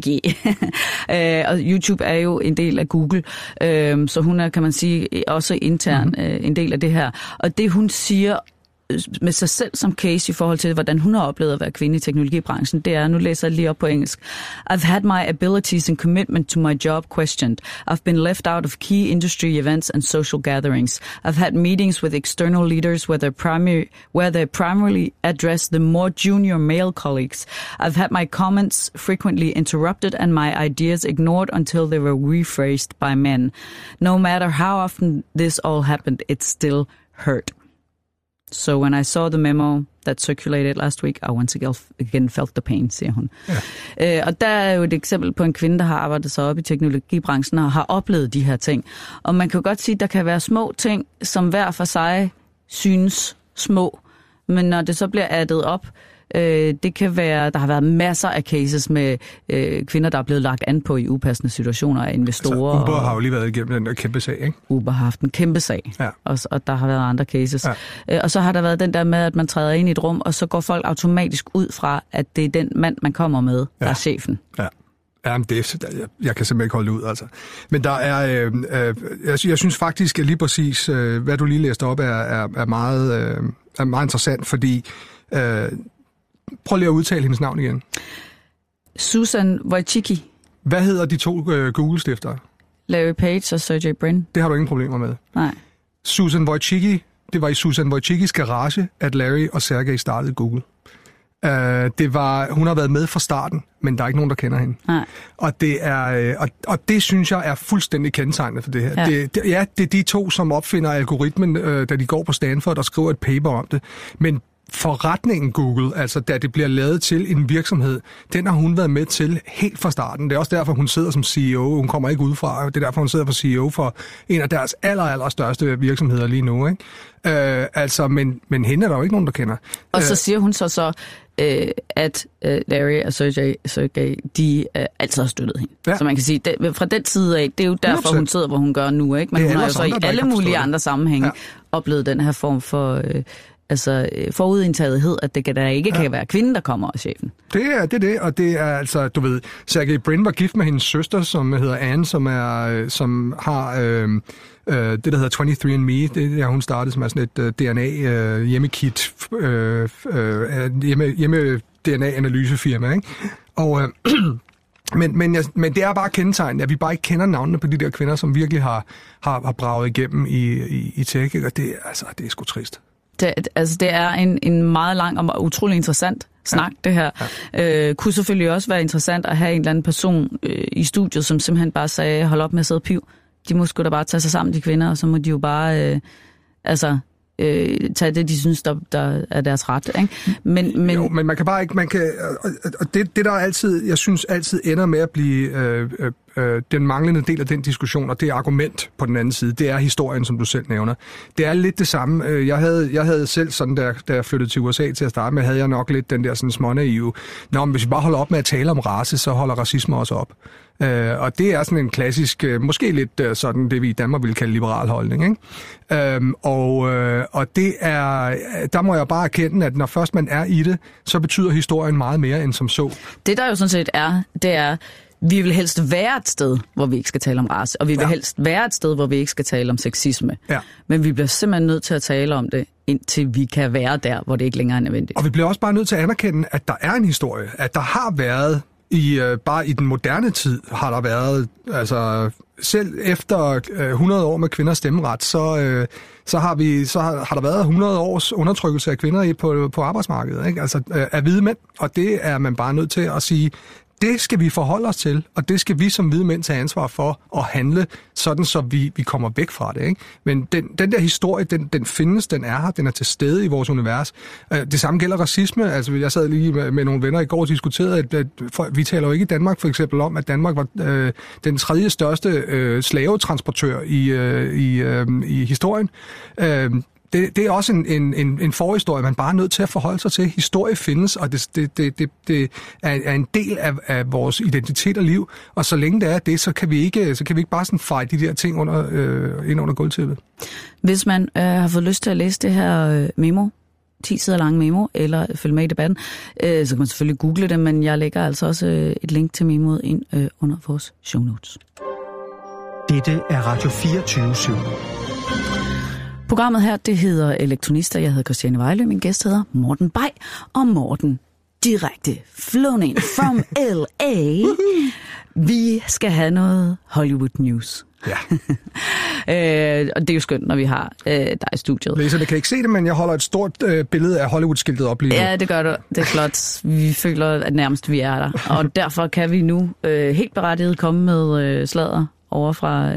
Og YouTube er jo en del af Google, så hun er, kan man sige, også intern en del af det her. Og det hun siger med sig selv som case i forhold til, hvordan hun har oplevet at være kvinde i teknologibranchen, det er, nu læser jeg lige op på engelsk. I've had my abilities and commitment to my job questioned. I've been left out of key industry events and social gatherings. I've had meetings with external leaders where they primarily address the more junior male colleagues. I've had my comments frequently interrupted and my ideas ignored until they were rephrased by men. No matter how often this all happened, it still hurt. So when I saw the memo that circulated last week, I once again felt the pain, siger hun. Ja. Og der er jo et eksempel på en kvinde, der har arbejdet sig op i teknologibranchen og har oplevet de her ting. Og man kan jo godt sige, at der kan være små ting, som hver for sig synes små. Men når det så bliver addet op, det kan være, der har været masser af cases med kvinder, der er blevet lagt an på i upassende situationer af investorer. Altså, Uber har jo lige været igennem den der kæmpe sag, ikke? Uber har haft en kæmpe sag, ja. Og der har været andre cases. Ja. Og så har der været den der med, at man træder ind i et rum, og så går folk automatisk ud fra, at det er den mand, man kommer med, der er chefen. Ja. Jamen, jeg kan simpelthen ikke holde det ud, altså. Men der er, jeg synes faktisk, at lige præcis, hvad du lige læste op, er meget interessant, fordi prøv lige at udtale hendes navn igen. Susan Wojcicki. Hvad hedder de to Google-stiftere? Larry Page og Sergey Brin. Det har du ingen problemer med. Nej. Susan Wojcicki, det var i Susan Wojcickis garage, at Larry og Sergey startede Google. Hun har været med fra starten, men der er ikke nogen, der kender hende. Nej. Og det synes jeg er fuldstændig kendetegnende for det her. Ja. Det er de to, som opfinder algoritmen, da de går på Stanford og skriver et paper om det. Men forretningen Google, altså da det bliver lavet til en virksomhed, den har hun været med til helt fra starten. Det er også derfor, hun sidder som CEO. Hun kommer ikke udefra. Det er derfor, hun sidder for CEO for en af deres allerstørste virksomheder lige nu. Ikke? Men hende er der jo ikke nogen, der kender. Og så siger hun så at Larry og Sergey, de altid har støttet hende. Ja. Så man kan sige, fra den side af, det er jo derfor, 100%. Hun sidder, hvor hun gør nu. Ikke? Men hun har jo så i alle mulige andre sammenhænge oplevet den her form for forudindtagethed, at det der ikke kan være kvinden, der kommer af chefen. Det er, og det er altså, du ved, Sergey Brin var gift med hendes søster, som hedder Anne, som har det, der hedder 23andMe. Det er, hun startede som er sådan et DNA hjemmekit, hjemme DNA-analysefirma, ikke? Og men det er bare kendetegn, at vi bare ikke kender navnene på de der kvinder, som virkelig har braget igennem i tech, og det er sgu trist. Det er en meget lang og utrolig interessant snak, det her. Ja. Kunne selvfølgelig også være interessant at have en eller anden person i studiet, som simpelthen bare sagde, hold op med at sidde piv. De må sgu da bare tage sig sammen, de kvinder, og så må de jo bare tage det, de synes, der er deres ret. Ikke? Men man kan bare ikke... Og det der altid, jeg synes altid ender med at blive den manglende del af den diskussion, og det argument på den anden side, det er historien, som du selv nævner. Det er lidt det samme. Jeg havde selv sådan, da jeg flyttede til USA til at starte med, havde jeg nok lidt den der sådan smånaive, men hvis vi bare holder op med at tale om race, så holder racisme også op. Og det er sådan en klassisk, måske lidt sådan det, vi i Danmark ville kalde liberal holdning, ikke? Og det er, der må jeg bare erkende, at når først man er i det, så betyder historien meget mere end som så. Det der jo sådan set er, det er, vi vil helst være et sted, hvor vi ikke skal tale om race, og vi vil helst være et sted, hvor vi ikke skal tale om sexisme. Ja. Men vi bliver simpelthen nødt til at tale om det, indtil vi kan være der, hvor det ikke længere er nødvendigt. Og vi bliver også bare nødt til at anerkende, at der er en historie, at der har været bare i den moderne tid har der været, altså selv efter 100 år med kvinders stemmeret, så har der været 100 års undertrykkelse af kvinder på arbejdsmarkedet, ikke? Altså af hvide mænd, og det er man bare nødt til at sige, det skal vi forholde os til, og det skal vi som hvide mænd tage ansvar for at handle, sådan så vi kommer væk fra det, ikke? Men den der historie, den findes, den er her, den er til stede i vores univers. Det samme gælder racisme. Altså, jeg sad lige med nogle venner i går og diskuterede, at vi taler jo ikke i Danmark for eksempel om, at Danmark var den tredje største slavetransportør i historien. Det er også en forhistorie, man bare er nødt til at forholde sig til. Historie findes, og det er en del af vores identitet og liv. Og så længe det er det, så kan vi ikke bare sådan feje de der ting ind under gulvtæppet. Hvis man har fået lyst til at læse det her memo, 10 sider lang memo, eller følge med i debatten, så kan man selvfølgelig google det, men jeg lægger altså også et link til memoet ind under vores show notes. Dette er Radio 24/7. Programmet her, det hedder Elektronister. Jeg hedder Christiane Vejlø, min gæst hedder Morten Bay, og Morten direkte flown in from LA. Vi skal have noget Hollywood News. Ja. Og det er jo skønt, når vi har dig i studiet. Læserne kan ikke se det, men jeg holder et stort billede af Hollywood-skiltet op lige nu. Ja, det gør du. Det er flot. Vi føler, at nærmest vi er der. Og derfor kan vi nu helt berettiget komme med sladder over fra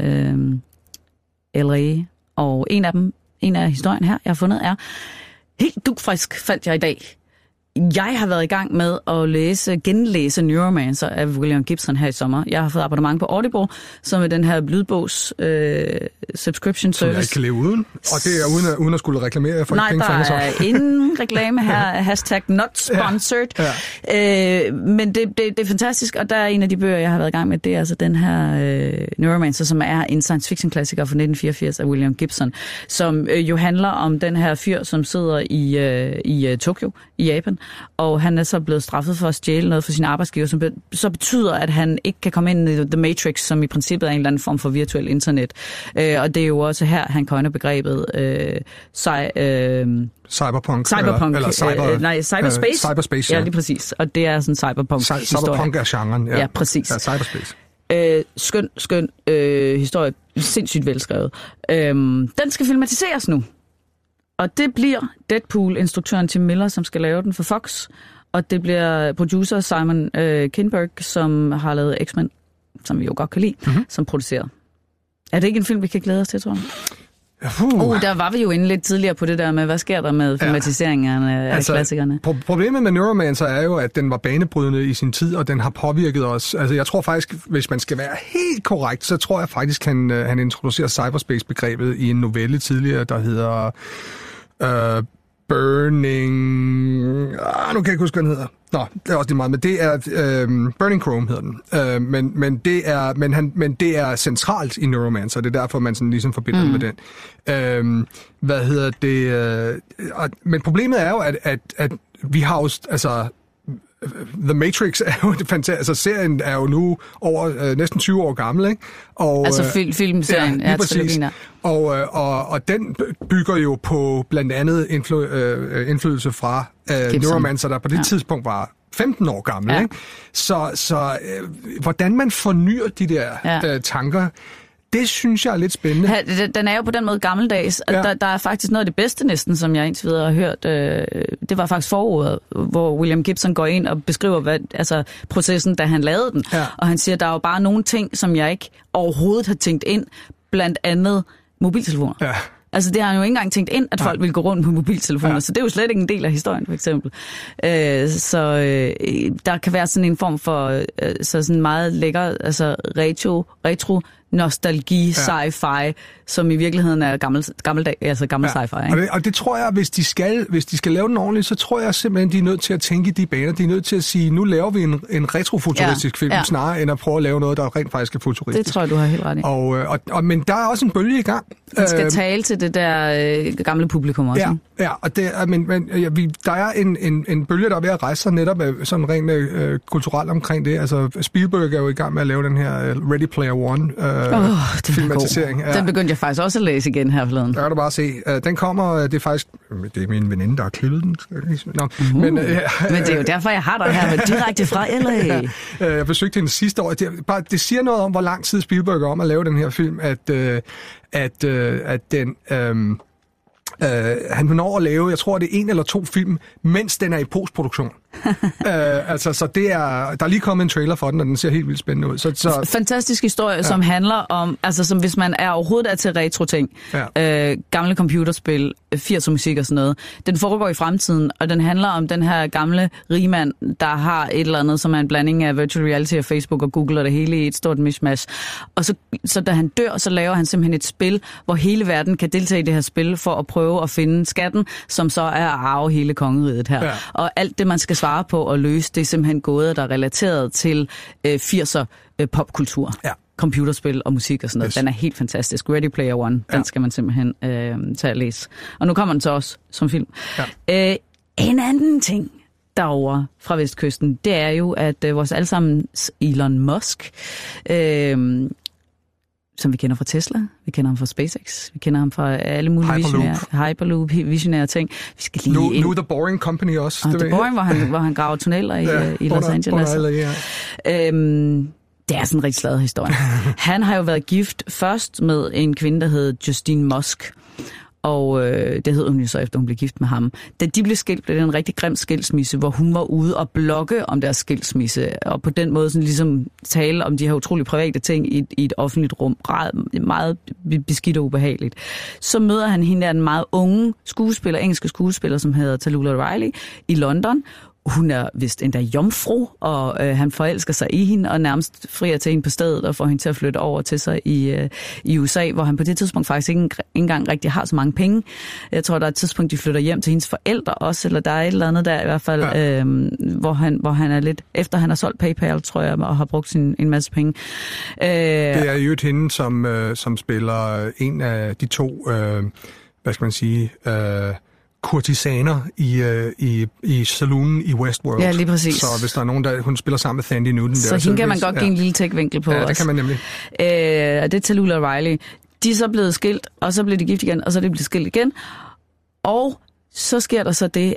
LA. Og en af historien her, jeg har fundet, er helt dugfrisk, fandt jeg i dag. Jeg har været i gang med at genlæse Neuromancer af William Gibson her i sommer. Jeg har fået abonnement på Audible, som er den her lydbogs subscription service. Som jeg ikke kan leve uden, og det er uden at skulle reklamere for penge for. Nej, der er ingen reklame her, #not sponsored. Ja. Men det er fantastisk, og der er en af de bøger, jeg har været i gang med, det er altså den her Neuromancer, som er en science fiction klassiker fra 1984 af William Gibson, som jo handler om den her fyr, som sidder i Tokyo, i Japan, og han er så blevet straffet for at stjæle noget for sin arbejdsgiver, som så betyder, at han ikke kan komme ind i The Matrix, som i princippet er en eller anden form for virtuel internet. Og det er jo også her, han coiner begrebet cyberpunk. Cyberspace. Cyberspace, ja. Ja, lige præcis. Og det er sådan cyberpunk-historie. Cyberpunk er genren, ja. Ja, præcis. Ja, cyberspace. Skøn historie. Sindssygt velskrevet. Den skal filmatiseres nu. Og det bliver Deadpool-instruktøren Tim Miller, som skal lave den for Fox. Og det bliver producer Simon Kinberg, som har lavet X-Men, som vi jo godt kan lide, som producerer. Er det ikke en film, vi kan glæde os til, tror jeg? Der var vi jo inde lidt tidligere på det der med, hvad sker der med filmatiseringerne af klassikerne? Problemet med Neuromancer er jo, at den var banebrydende i sin tid, og den har påvirket os. Altså, jeg tror faktisk, hvis man skal være helt korrekt, så tror jeg faktisk, han introducerer cyberspace-begrebet i en novelle tidligere, der hedder Burning... nu kan jeg ikke huske, hvad den hedder. Nå, det er også lige meget, men det er Burning Chrome hedder den. Men det er centralt i Neuromancer, det er derfor, man sådan ligesom forbinder med den. Men problemet er jo, at vi har jo... Altså, The Matrix er jo fantastisk. Altså, serien er jo nu over næsten 20 år gammel, ikke? Og, altså filmserien, ja, præcis. Og den bygger jo på blandt andet indflydelse fra Neuromancer, der på det tidspunkt var 15 år gammel, ikke? Så hvordan man fornyer de der tanker, det synes jeg er lidt spændende. Den er jo på den måde gammeldags. Ja. Der er faktisk noget af det bedste næsten, som jeg indtil videre har hørt. Det var faktisk forordet, hvor William Gibson går ind og beskriver processen, da han lavede den. Ja. Og han siger, at der er jo bare nogle ting, som jeg ikke overhovedet har tænkt ind, blandt andet mobiltelefoner. Ja. Altså, det har han jo ikke engang tænkt ind, at folk ville gå rundt på mobiltelefoner, så det er jo slet ikke en del af historien, for eksempel. Der kan være sådan en form for sådan meget lækker, altså retro nostalgi, sci-fi, som i virkeligheden er gammel sci-fi. Ikke? Og det tror jeg, hvis de skal lave den ordentligt, så tror jeg simpelthen, de er nødt til at tænke i de baner. De er nødt til at sige, nu laver vi en retrofuturistisk film, snarere end at prøve at lave noget, der rent faktisk er futuristisk. Det tror jeg, du har helt ret i. Men der er også en bølge i gang. Man skal tale til det der gamle publikum også. Ja, og der er en bølge, der er ved at rejse sig netop sådan rent kulturelt omkring det. Altså Spielberg er jo i gang med at lave den her Ready Player One filmatisering. Ja. Den begyndte jeg faktisk også at læse igen her forleden. Der kan du bare se. Den kommer, det er faktisk, det er min veninde, der har klippet den. Men det er jo derfor, jeg har dig her, direkte fra LA. Jeg besøgte hende sidste år. Det siger noget om, hvor lang tid Spielberg om at lave den her film, at den... han når at lave, jeg tror, det er 1 eller 2 film, mens den er i postproduktion. Så det er, der er lige kommet en trailer for den, og den ser helt vildt spændende ud. Så fantastisk historie, som handler om, altså som hvis man overhovedet er til retro-ting, gamle computerspil, 80'er musik og sådan noget. Den foregår i fremtiden, og den handler om den her gamle rigmand, der har et eller andet, som er en blanding af virtual reality og Facebook og Google og det hele i et stort mishmash. Og så da han dør, så laver han simpelthen et spil, hvor hele verden kan deltage i det her spil for at prøve at finde skatten, som så er at arve hele kongeriget her. Ja. Og alt det, man skal svare på og løse, det er simpelthen gåder, der er relateret til 80'er popkultur. Ja. Computerspil og musik og sådan noget. Yes. Den er helt fantastisk. Ready Player One, den skal man simpelthen tage og læse. Og nu kommer den så også som film. Ja. En anden ting derovre fra Vestkysten, det er jo, at vores allesammens Elon Musk, som vi kender fra Tesla, vi kender ham fra SpaceX, vi kender ham fra alle mulige Hyperloop, visionære ting. Vi skal lige nu The Boring Company også. The Boring, hvor han graver tunneler i Los Angeles. Det er sådan en rigtig slaget historie. Han har jo været gift først med en kvinde, der hed Justine Musk. Og det hed hun jo så, efter hun blev gift med ham. Da de blev skilt, blev det en rigtig grim skilsmisse, hvor hun var ude og blogge om deres skilsmisse, og på den måde sådan ligesom tale om de her utrolig private ting i et offentligt rum. Meget beskidt og ubehageligt. Så møder han hende der en meget unge skuespiller, engelske skuespiller, som hedder Tallulah Riley, i London. Hun er vist endda jomfru, og han forelsker sig i hende, og nærmest frier til hende på stedet, og får hende til at flytte over til sig i USA, hvor han på det tidspunkt faktisk ikke engang rigtig har så mange penge. Jeg tror, der er et tidspunkt, de flytter hjem til hendes forældre også, eller der er et eller andet der i hvert fald, hvor han er lidt, efter han har solgt PayPal, tror jeg, og har brugt en masse penge. Det er jo hende, som spiller en af de 2, hvad skal man sige... kurtisaner i saloonen i Westworld. Ja, lige præcis. Så hvis der er nogen, hun spiller sammen med Thandie Newton. Så hende kan man godt give en lille tech-vinkel på. Ja, det kan man nemlig. Det er Tallulah Riley. De er så blevet skilt, og så bliver de gift igen, og så er de blevet skilt igen. Og så sker der så det,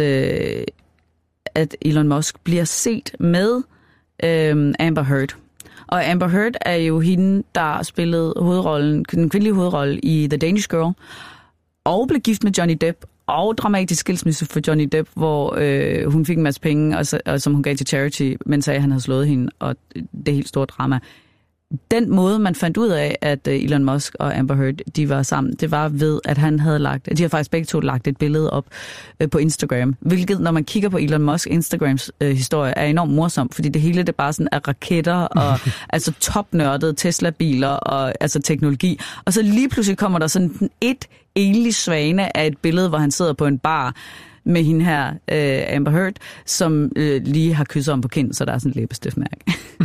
at Elon Musk bliver set med Amber Heard. Og Amber Heard er jo hende, der spillede den kvindelige hovedrolle i The Danish Girl, og blev gift med Johnny Depp, og dramatisk skilsmisse for Johnny Depp, hvor hun fik en masse penge, og som hun gav til charity, men sagde, at han havde slået hende, og det helt store drama. Den måde, man fandt ud af, at Elon Musk og Amber Heard, de var sammen, det var ved, at de har faktisk begge to lagt et billede op på Instagram, hvilket, når man kigger på Elon Musk Instagrams historie, er enormt morsomt, fordi det hele, det bare sådan er raketter, og altså topnørdede Tesla-biler, og altså teknologi, og så lige pludselig kommer der sådan et enlig svane af et billede, hvor han sidder på en bar med hende her, Amber Heard, som lige har kysset om på kind, så der er sådan et læbestiftmærke.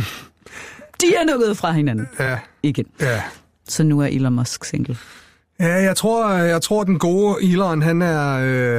De er nukket fra hinanden igen. Ja. Så nu er Elon Musk single. Ja, jeg tror den gode Elon, han er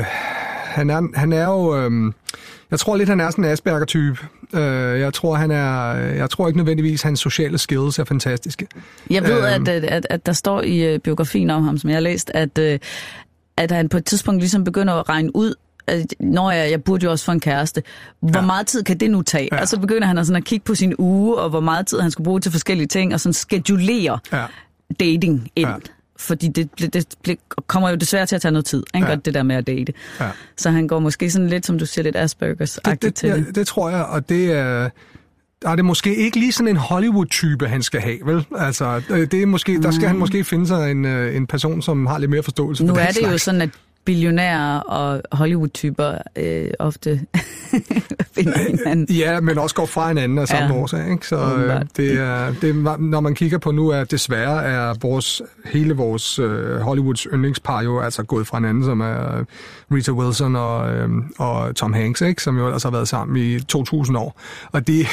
jo... jeg tror lidt, han er sådan en Asperger-type. Jeg tror ikke nødvendigvis, hans sociale skills er fantastiske. Jeg ved, at der står i biografien om ham, som jeg har læst, at han på et tidspunkt ligesom begynder at regne ud, når jeg burde jo også få en kæreste. Hvor meget tid kan det nu tage? Ja. Og så begynder han sådan at kigge på sin uge, og hvor meget tid han skal bruge til forskellige ting, og sådan skedulere dating ind. Ja. Fordi det kommer jo desværre til at tage noget tid. Han gør det der med at date. Ja. Så han går måske sådan lidt, som du siger, lidt Aspergers-agtigt til det. Det tror jeg, og det er... Er det måske ikke lige sådan en Hollywood-type, han skal have, vel? Altså, det er måske, der skal han måske finde sig en person, som har lidt mere forståelse for nu den slags. Nu er det jo sådan, at billionærer og Hollywood-typer ofte finder hinanden. Ja, men også går fra hinanden af samme årsag, ikke? Så det når man kigger på nu, at desværre er hele vores Hollywoods yndlingspar jo altså gået fra hinanden, som er Rita Wilson og Tom Hanks, ikke? Som jo altså har været sammen i 2000 år. Og de,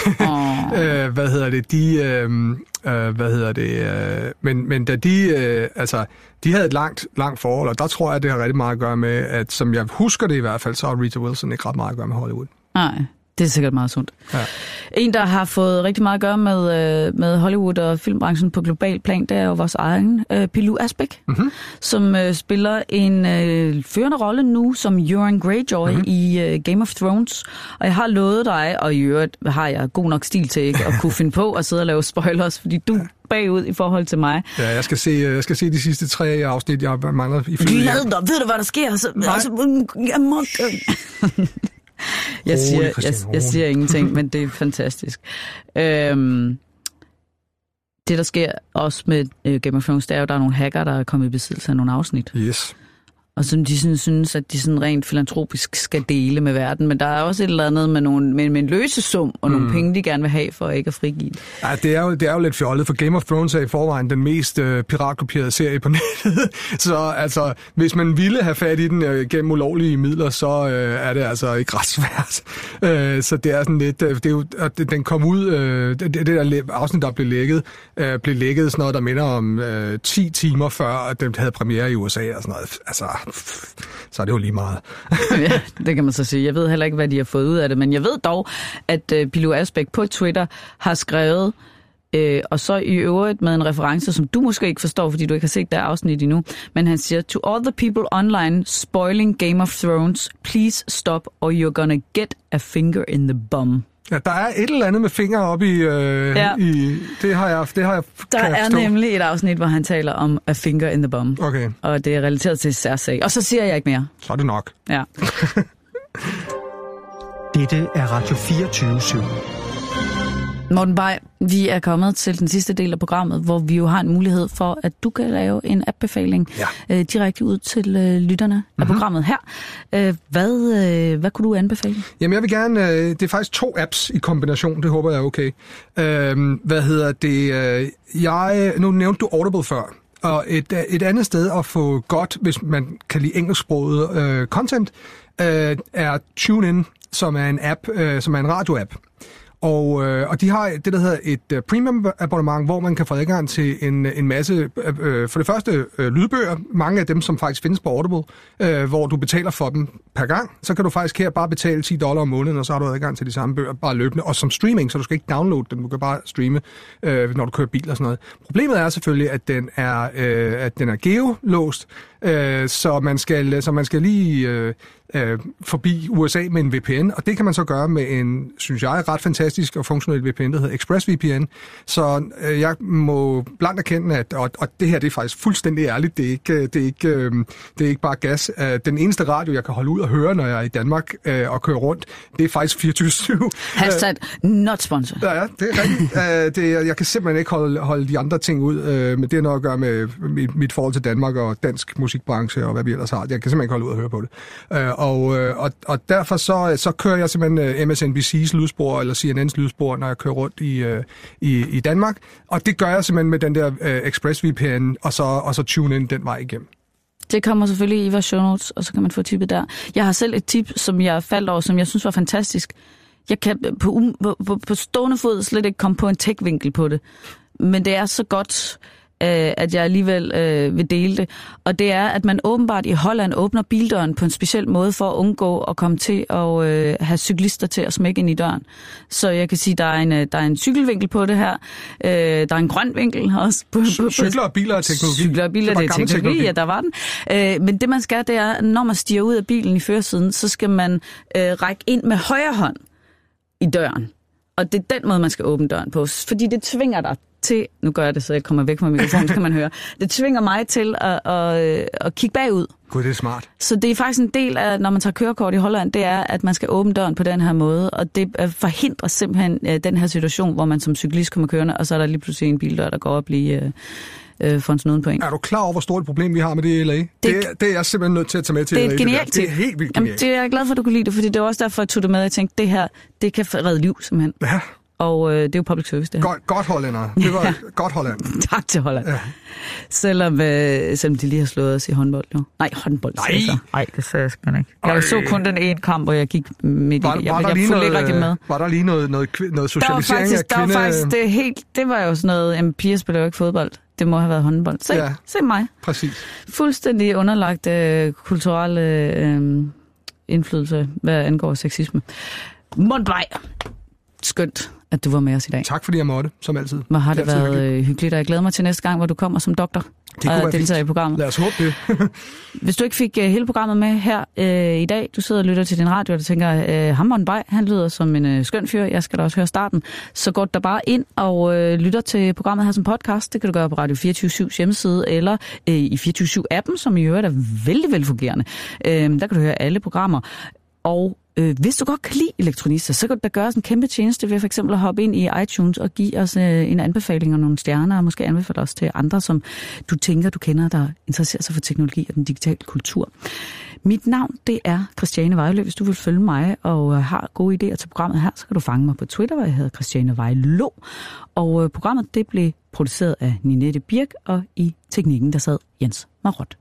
men da de havde et langt forhold, og der tror jeg, det har rigtig meget at gøre med, at som jeg husker det i hvert fald, så har Rita Wilson ikke ret meget at gøre med Hollywood. Nej, Det er sikkert meget sundt. Ja. En, der har fået rigtig meget at gøre med Hollywood og filmbranchen på global plan, det er jo vores egen Pilou Asbæk, som spiller en førende rolle nu som Euron Greyjoy i Game of Thrones. Og jeg har lovet dig, og i øvrigt har jeg god nok stil til ikke at kunne finde på at sidde og lave spoilers, fordi du er bagud i forhold til mig. Ja, jeg skal se de sidste 3 afsnit, jeg mangler i filmen. Ved du, hvad der sker? Jeg siger ingenting, men det er fantastisk. Det, der sker også med Game of Thrones, det er jo, der er nogle hacker, der er kommet i besiddelse af nogle afsnit. Yes. Og som de sådan synes, at de sådan rent filantropisk skal dele med verden. Men der er også et eller andet med en løsesum og nogle penge, de gerne vil have for ikke at frigive. Ja, det er jo lidt fjollet, for Game of Thrones er i forvejen den mest piratkopierede serie på nettet. Så altså, hvis man ville have fat i den gennem ulovlige midler, så er det altså ikke ret svært. Så det er sådan lidt... det er jo, den kom ud... det der afsnit, der blev lækket sådan noget, der minder om 10 timer før, at den havde premiere i USA og sådan noget. Altså... så er det jo lige meget. Ja, det kan man så sige. Jeg ved heller ikke, hvad de har fået ud af det, men jeg ved dog, at Pilou Asbæk på Twitter har skrevet, og så i øvrigt med en reference, som du måske ikke forstår, fordi du ikke har set det afsnit endnu, men han siger, to all the people online spoiling Game of Thrones, please stop, or you're gonna get a finger in the bum. Ja, der er et eller andet med fingre op i... Det har jeg Der er nemlig et afsnit, hvor han taler om a finger in the bum. Okay. Og det er relateret til særsag. Og så siger jeg ikke mere. Så er det nok. Ja. Dette er Radio 24/7. Morten Bay, vi er kommet til den sidste del af programmet, hvor vi jo har en mulighed for, at du kan lave en app-befaling direkte ud til lytterne af programmet her. Hvad kunne du anbefale? Jamen jeg vil gerne, det er faktisk 2 apps i kombination, det håber jeg er okay. Nu nævnte du Audible før, og et andet sted at få godt, hvis man kan lide engelsksproget content, er TuneIn, som er en app, som er en radio-app. Og de har det, der hedder et premium abonnement, hvor man kan få adgang til en masse, for det første lydbøger, mange af dem, som faktisk findes på Audible, hvor du betaler for dem per gang. Så kan du faktisk her bare betale $10 om måneden, og så har du adgang til de samme bøger bare løbende, og som streaming, så du skal ikke downloade dem, du kan bare streame, når du kører bil og sådan noget. Problemet er selvfølgelig, at den er geolåst, så man skal lige forbi USA med en VPN, og det kan man så gøre med en, synes jeg, ret fantastisk og funktionel VPN, der hedder ExpressVPN. Så jeg må blankt erkende, at og det her det er faktisk fuldstændig ærligt, det er ikke bare gas. Den eneste radio, jeg kan holde ud og høre, når jeg er i Danmark og kører rundt, det er faktisk 24/7. Hashtag not sponsored. Ja, det er rigtigt. Jeg kan simpelthen ikke holde de andre ting ud, men det har noget at gøre med mit forhold til Danmark og dansk musikbranche og hvad vi ellers har. Jeg kan simpelthen ikke holde ud og høre på det. Og derfor så kører jeg simpelthen MSNBC's lydspor eller CNN's lydspor, når jeg kører rundt i Danmark. Og det gør jeg simpelthen med den der ExpressVPN, og så tune ind den vej igennem. Det kommer selvfølgelig i vores show notes, og så kan man få tippet der. Jeg har selv et tip, som jeg faldt over, som jeg synes var fantastisk. Jeg kan på stående fod slet ikke komme på en tech-vinkel på det. Men det er så godt, at jeg alligevel vil dele det. Og det er, at man åbenbart i Holland åbner bildøren på en speciel måde for at undgå at komme til at have cyklister til at smække ind i døren. Så jeg kan sige, der er en cykelvinkel på det her. Der er en grøn vinkel også. Cykler og biler er teknologi. Cykler og biler, det er teknologi, ja, der var den. Men det man skal, det er, når man stiger ud af bilen i førersiden, så skal man række ind med højre hånd i døren. Og det er den måde, man skal åbne døren på. Fordi det tvinger dig til, nu gør jeg det, så jeg kommer væk fra mikrofonen, så kan man høre. Det tvinger mig til at kigge bagud. Gud, det er smart. Så det er faktisk en del af, når man tager kørekort i Holland, det er, at man skal åbne døren på den her måde, og det forhindrer simpelthen den her situation, hvor man som cyklist kommer kørende, og så er der lige pludselig en bildør, der går op lige for en snuden på en. Er du klar over, hvor stort et problem vi har med det i LA? Det er jeg simpelthen nødt til at tage med til LA. Det er et genialt tip. Det er helt vildt genialt. Jamen, det er jeg glad for, at du kunne lide det, fordi det var også derfor, jeg tog det med, jeg tænkte, det her, det kan redde liv simpelthen. Ja. Og det er jo public service, det her. Godt hollænder. Det var godt Holland. Tak til Holland. Ja. Selvom de lige har slået os i håndbold nu. Nej, håndbold. Nej, det sagde jeg sgu ikke. Jeg så kun den ene kamp, hvor jeg gik midt i det. Jeg fulgte ikke rigtig med. Var der lige noget socialisering af kvinde? Der var faktisk det var jo sådan noget, piger spiller jo ikke fodbold. Det må have været håndbold. Se mig. Præcis. Fuldstændig underlagt kulturel indflydelse, hvad angår sexisme. Morten Bay, skønt, at du var med os i dag. Tak fordi jeg måtte, som altid. Hvor har det været hyggeligt, og jeg glæder mig til næste gang, hvor du kommer som doktor. Det kunne være fint. I programmet. Lad os håbe det. Hvis du ikke fik hele programmet med her i dag, du sidder og lytter til din radio, og du tænker, ham Morten Bay, han lyder som en skøn fyr, jeg skal da også høre starten, så går der bare ind og lytter til programmet her som podcast. Det kan du gøre på Radio 24/7's hjemmeside, eller i 24/7-appen, som i øvrigt er vældig velfungerende. Der kan du høre alle programmer. Og hvis du godt kan lide Elektronista, så kan du da gøre en kæmpe tjeneste ved for eksempel at hoppe ind i iTunes og give os en anbefaling og nogle stjerner, og måske anbefale os til andre, som du tænker, du kender, der interesserer sig for teknologi og den digitale kultur. Mit navn, det er Christiane Vejlø. Hvis du vil følge mig og har gode idéer til programmet her, så kan du fange mig på Twitter, hvor jeg hedder Christiane Vejlø. Og programmet, det blev produceret af Ninette Birk, og i teknikken, der sad Jens Marot.